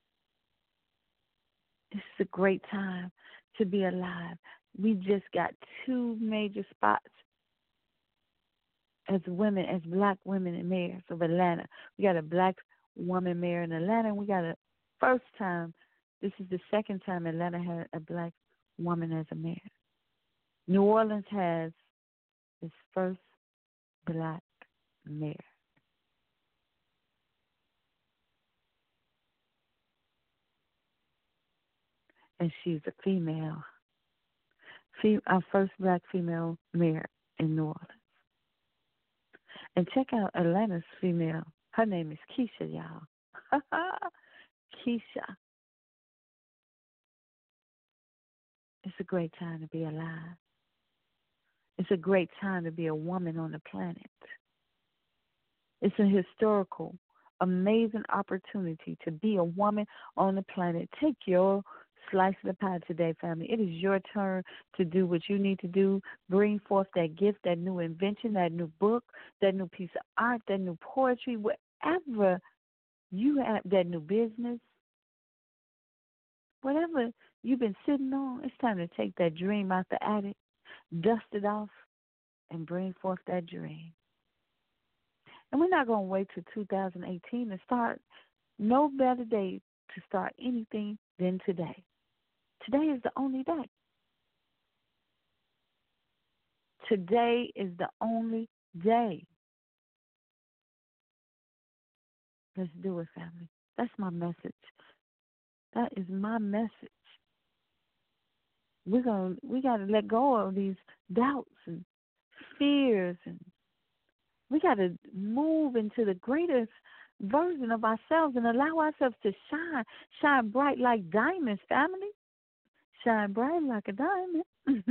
This is a great time to be alive. We just got 2 major spots as women, as black women and mayors of Atlanta. We got a black woman mayor in Atlanta, and we got a first time, this is the second time Atlanta had a black woman as a mayor. New Orleans has is first black mayor. And she's a female. Our first black female mayor in New Orleans. And check out Atlanta's female. Her name is Keisha, y'all. Keisha. It's a great time to be alive. It's a great time to be a woman on the planet. It's a historical, amazing opportunity to be a woman on the planet. Take your slice of the pie today, family. It is your turn to do what you need to do. Bring forth that gift, that new invention, that new book, that new piece of art, that new poetry, whatever you have, that new business. Whatever you've been sitting on, it's time to take that dream out the attic, dust it off, and bring forth that dream. And we're not going to wait till 2018 to start. No better day to start anything than today. Today is the only day. Today is the only day. Let's do it, family. That's my message. That is my message. We got to let go of these doubts and fears, and we got to move into the greatest version of ourselves and allow ourselves to shine bright like diamonds, family. Shine bright like a diamond.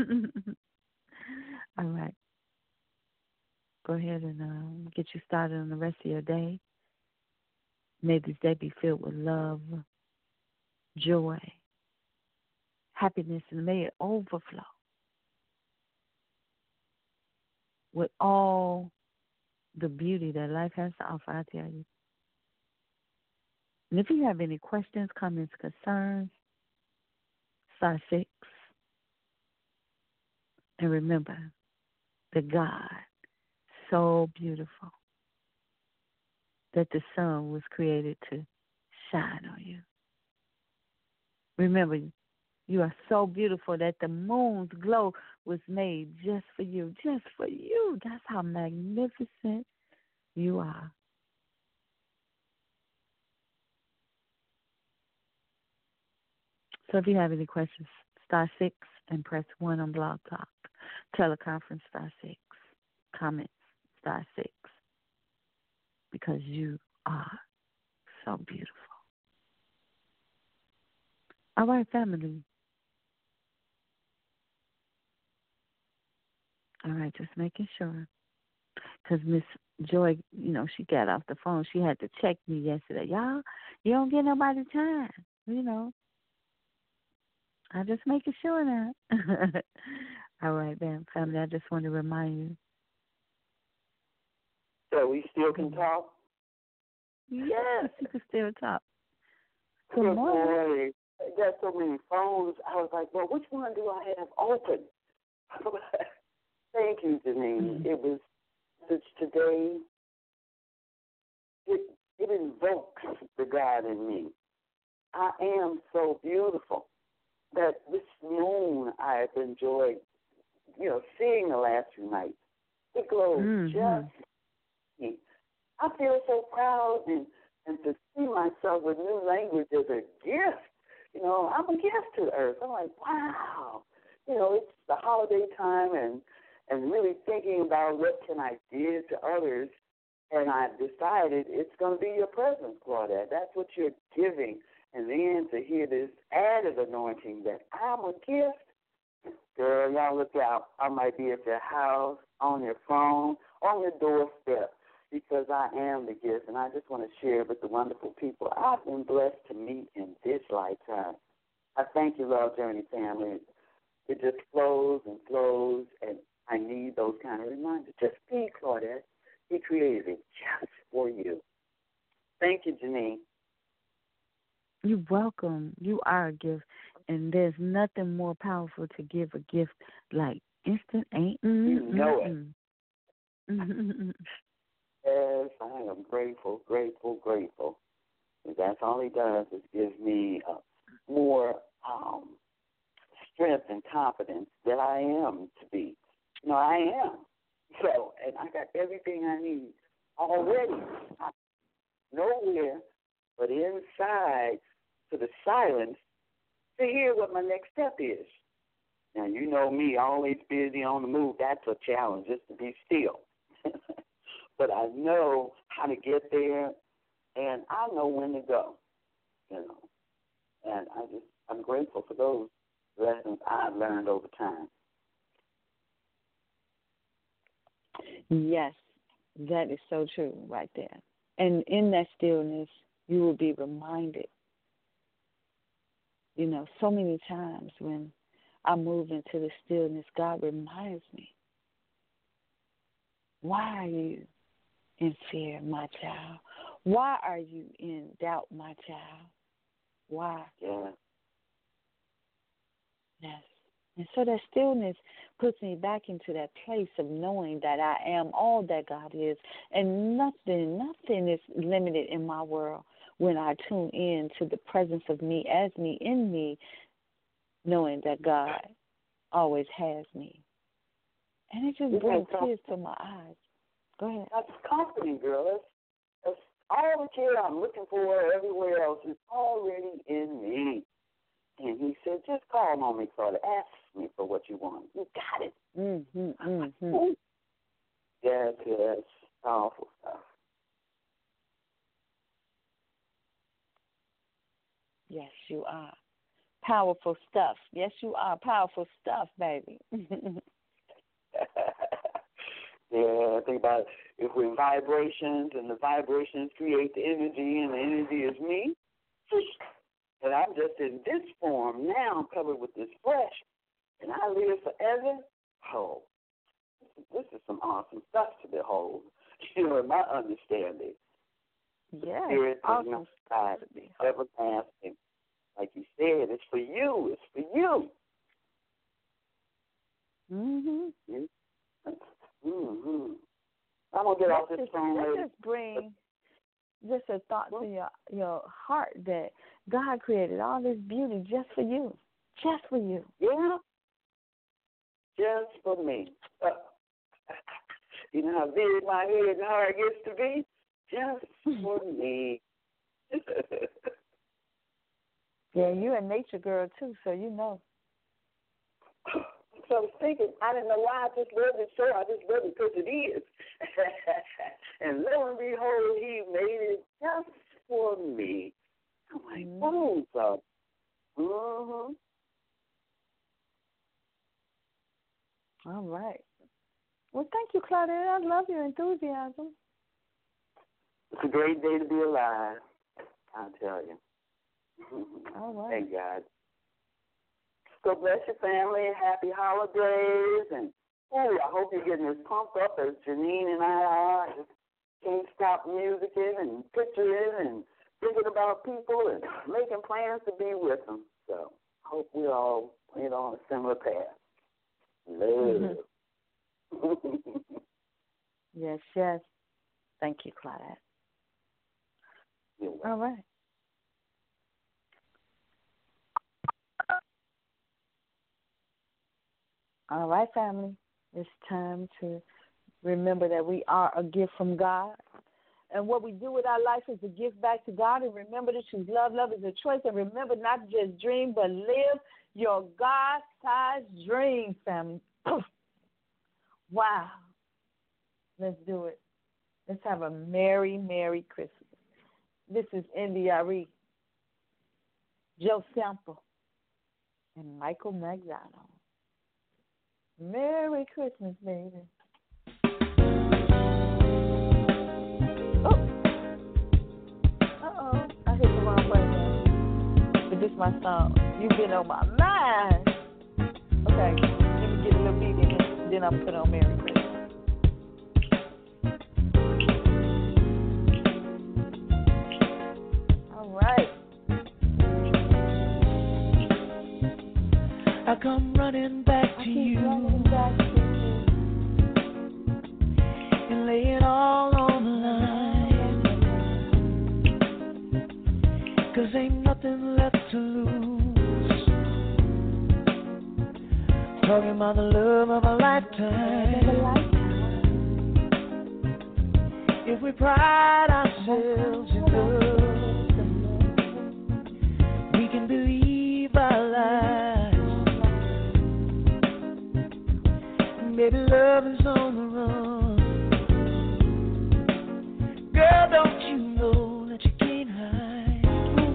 All right. Go ahead and get you started on the rest of your day. May this day be filled with love, joy, happiness, and may it overflow with all the beauty that life has to offer, I tell you. And if you have any questions, comments, concerns, *6. And remember that God, so beautiful, that the sun was created to shine on you. Remember, you are so beautiful that the moon's glow was made just for you, just for you. That's how magnificent you are. So if you have any questions, *6 and press 1 on Blog Talk. Teleconference *6. Comments *6. Because you are so beautiful. All right, family. All right, just making sure. Because Miss Joy, she got off the phone. She had to check me yesterday. Y'all, you don't get nobody time, I'm just making sure now. All right, then, family, I just want to remind you. So we still can talk? Yes, you can still talk. Good morning. I got so many phones. I was like, well, which one do I have open? Thank you, Janine. Mm-hmm. It was today. It invokes the God in me. I am so beautiful that this moon I have enjoyed, seeing the last few nights. It glows just. I feel so proud and to see myself with new language as a gift. I'm a gift to the earth. I'm like, wow. It's the holiday time and really thinking about what can I give to others. And I decided it's going to be your presence, Claudette. That's what you're giving. And then to hear this added anointing that I'm a gift, girl, y'all look out. I might be at your house, on your phone, on your doorstep, because I am the gift. And I just want to share with the wonderful people I've been blessed to meet in this lifetime. I thank you, Love Journey family. It just flows and flows, and I need those kind of reminders. Just be, Claudette. He created it just for you. Thank you, Janine. You're welcome. You are a gift, and there's nothing more powerful to give a gift like instant ain't. You know it. Yes, I am grateful, grateful, grateful. And that's all he does is give me more strength and confidence that I am to be. I am. So, and I got everything I need already. I'm nowhere but inside to the silence to hear what my next step is. Now, you know me, always busy on the move. That's a challenge, just to be still. But I know how to get there, and I know when to go, you know. And I'm grateful for those lessons I've learned over time. Yes, that is so true right there. And in that stillness, you will be reminded, you know, so many times when I move into the stillness, God reminds me, why are you in fear, my child? Why are you in doubt, my child? Why? Yeah. Yes. And so that stillness puts me back into that place of knowing that I am all that God is, and nothing is limited in my world when I tune in to the presence of me as me in me, knowing that God always has me. And it just brings tears to my eyes. Go ahead. That's comforting, girl. That's all the care I'm looking for everywhere else is already in me. And he said, just call on me, Claudia. Ask me for what you want. You got it. Yes, yes. Powerful stuff. Yes, you are. Powerful stuff. Yes, you are. Powerful stuff, baby. Yeah, think about it. If we're vibrations and the vibrations create the energy and the energy is me, and I'm just in this form now, covered with this flesh, and I live forever, oh, this is some awesome stuff to behold, you know, in my understanding. Yeah, Spirit awesome stuff to be everlasting. Like you said, it's for you. It's for you. Mm-hmm. Mm-hmm. I'm going to get off this phone later. Let's just bring just a thought to your heart that God created all this beauty just for you. Just for you. Yeah. Just for me. You know how big my head and heart gets to be? Just for me. Yeah, you're a nature girl, too, so you know. So I was thinking, I didn't know why I just read the show. I just read it because it is. And lo and behold, he made it just for me. I'm like, boom, so. Mm-hmm. All right. Well, thank you, Claudette. I love your enthusiasm. It's a great day to be alive, I'll tell you. All right. Thank God. So bless your family. Happy holidays. And I hope you're getting as pumped up as Janine and I are. Just can't stop musicking and picturing and thinking about people and making plans to be with them. So I hope we all went on a similar path. Love. Yes, yes. Thank you, Claudette. All right. All right, family. It's time to remember that we are a gift from God. And what we do with our life is a gift back to God. And remember to choose love. Love is a choice. And remember not to just dream, but live your God-sized dream, family. Wow. Let's do it. Let's have a Merry, Merry Christmas. This is NDRE, Joe Sample, and Michael McDonald. Merry Christmas, baby. Oh. Uh-oh. I hit the wrong button. But this is my song. You've been on my mind. Okay. Let me get a little beat in it. Then I'll put on Merry Christmas. All right. I come running back to you and lay it all on the line, 'cause ain't nothing left to lose. Talking about the love of a lifetime. If we pride ourselves in love, we can believe our lies. Maybe love is on the run. Girl, don't you know that you can't hide?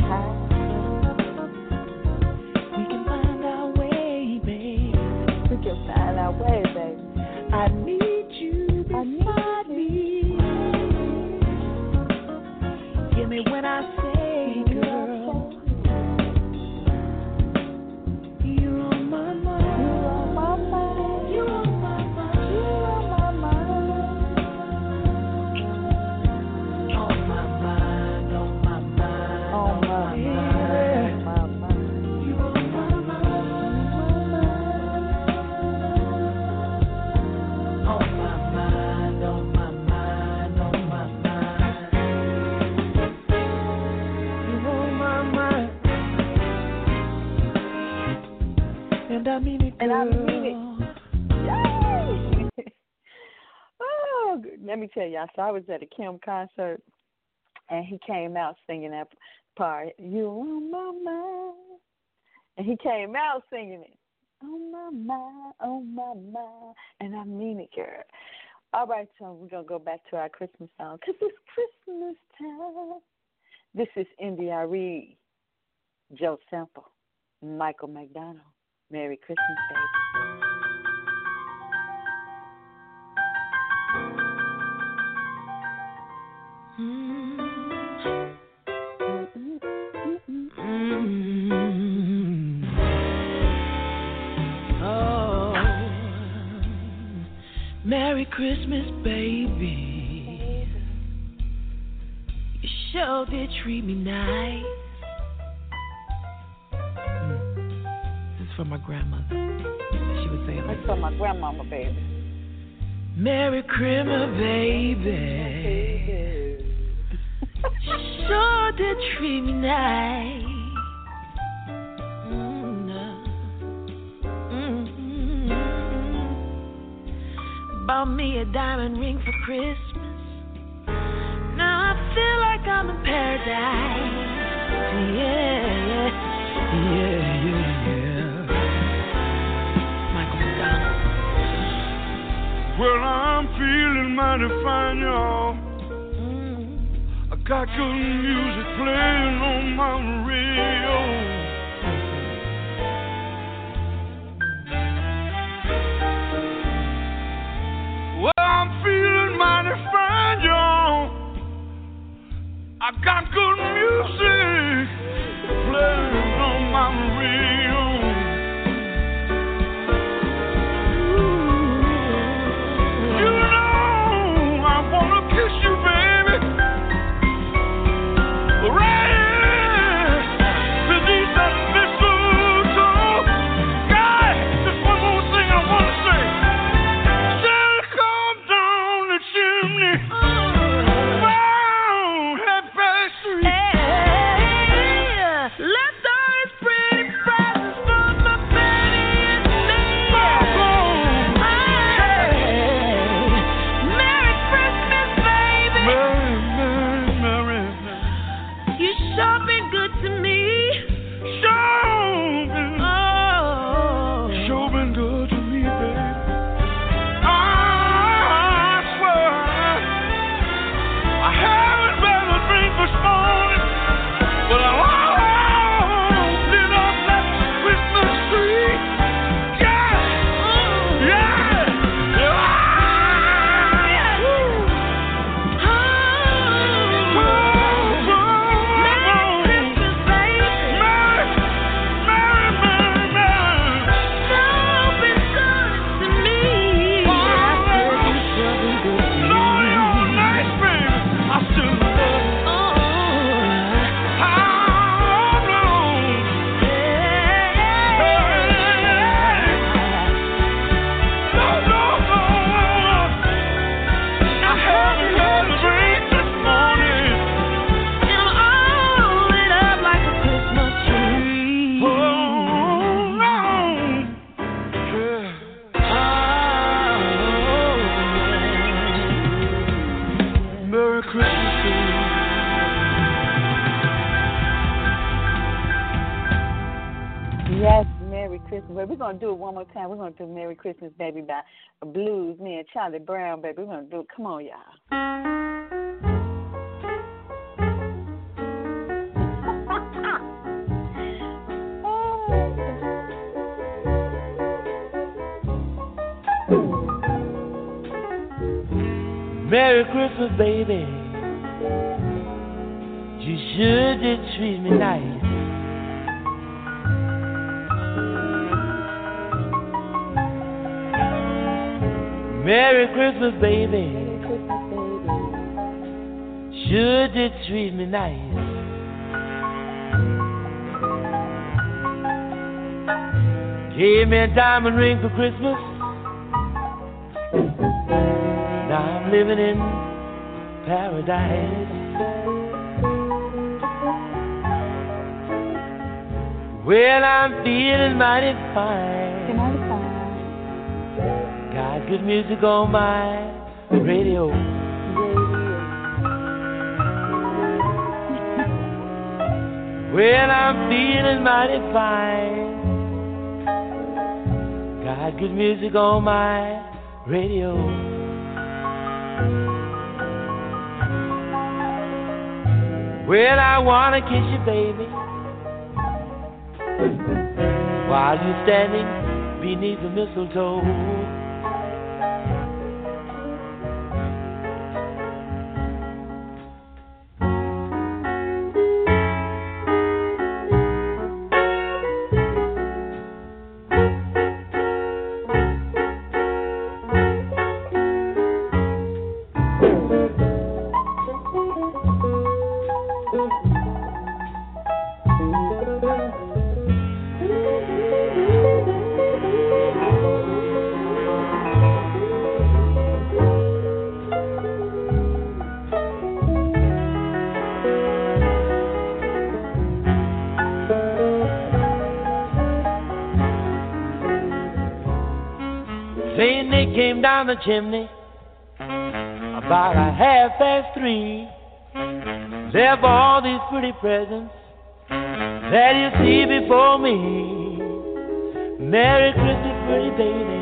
We can find our way, babe. We can find our way, baby. I need you beside me. Hear me when I say, girl, you're on my mind. You're on my mind. You're on my mind. On my mind. On my mind. On my mind. You're on my mind. On my mind. On my mind. On my mind. You're on my mind. And I mean it, girl. And I mean it. Yay! Oh, let me tell y'all. So I was at a Kim concert, and he came out singing that part. You on my mind, and he came out singing it. On my mind, and I mean it, girl. All right, so we're gonna go back to our Christmas song because it's Christmas time. This is NDRE, Joe Sample, Michael McDonald. Merry Christmas, baby. Oh, Merry Christmas, baby. You sure did treat me nice. This is from my grandmother. She would say it like That's for my grandmama, baby. Merry Christmas, baby. Sure did treat me nice. Bought me a diamond ring for Christmas. Now I feel like I'm in paradise. Yeah. Michael McDonald. Well, I'm feeling mighty fine, y'all. I got good music playing on my radio. Well, I'm feeling mighty fine, y'all. I got good music playing on my radio. You know I wanna kiss you, baby. Right here, beneath that mistletoe. God, there's one more thing I wanna say. Shall come down the chimney. Wow, half past 3. Christmas, baby. We're going to do it one more time. We're going to do Merry Christmas, Baby by Blues, me and Charlie Brown, baby. We're going to do it. Come on, y'all. Merry Christmas, baby. You sure did treat me nice. Merry Christmas, baby. Sure did treat me nice. Gave me a diamond ring for Christmas. Now I'm living in paradise. Well, I'm feeling mighty fine. Got good music on my radio. Well, I'm feeling mighty fine. Got good music on my radio. Well, I wanna kiss you, baby, while you're standing beneath the mistletoe. Saint Nick came down the chimney about 3:30. Left all these pretty presents that you see before me. Merry Christmas, pretty baby.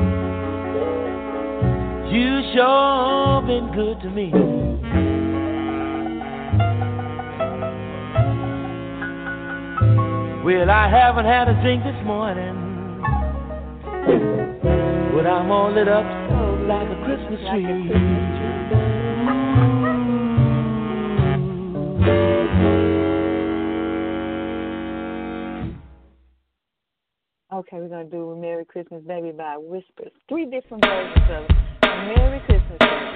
You sure been good to me. Well, I haven't had a drink this morning, but I'm all lit up like a Christmas tree. Okay, we're going to do Merry Christmas, Baby by Whispers. 3 different versions of Merry Christmas, Baby.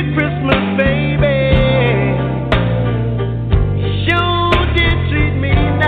Baby, sure did treat me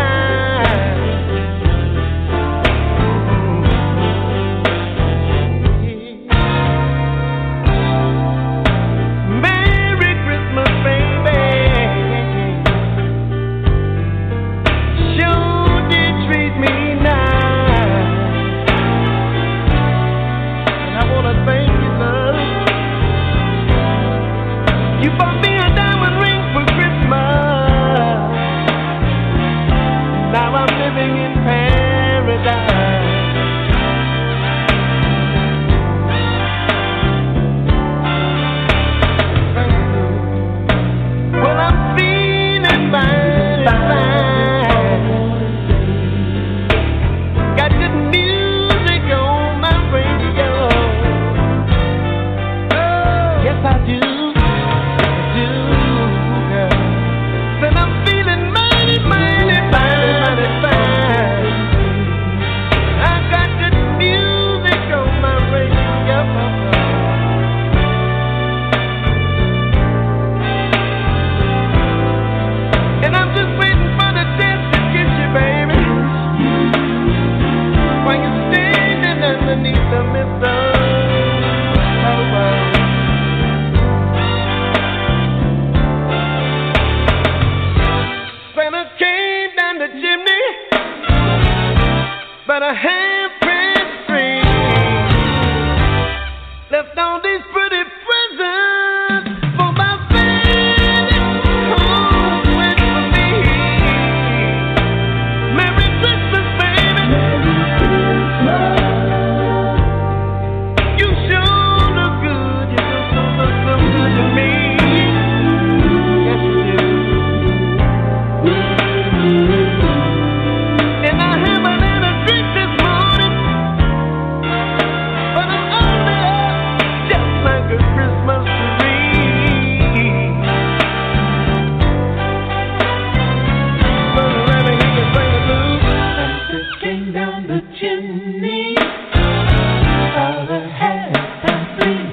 handprint free. Left all these pretty presents for my baby home with me. Merry Christmas, baby. Merry Christmas. You sure look good. You sure look so good to me. Yes, you do. And I haven't had a drink this morning, but I'm only up just like a Christmas tree. But let me hear you play the blues. I'm sitting down the chimney about 3:30.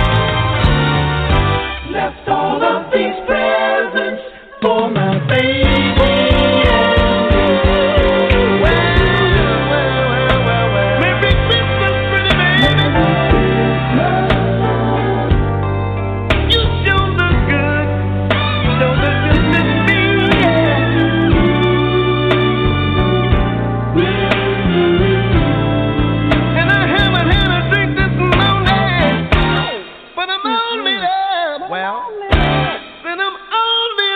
Left all of these presents for my baby. Merry Christmas, pretty baby. You sure look good. You sure look good to me. And I haven't had a drink this morning, but I'm only up. Well, then I'm only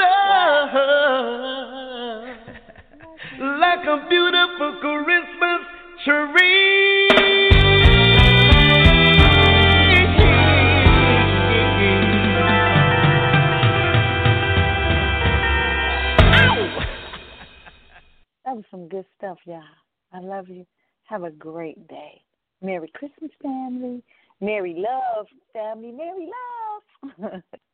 up like a beautiful Christmas tree. That was some good stuff, y'all. I love you. Have a great day. Merry Christmas, family. Merry love, family. Merry love.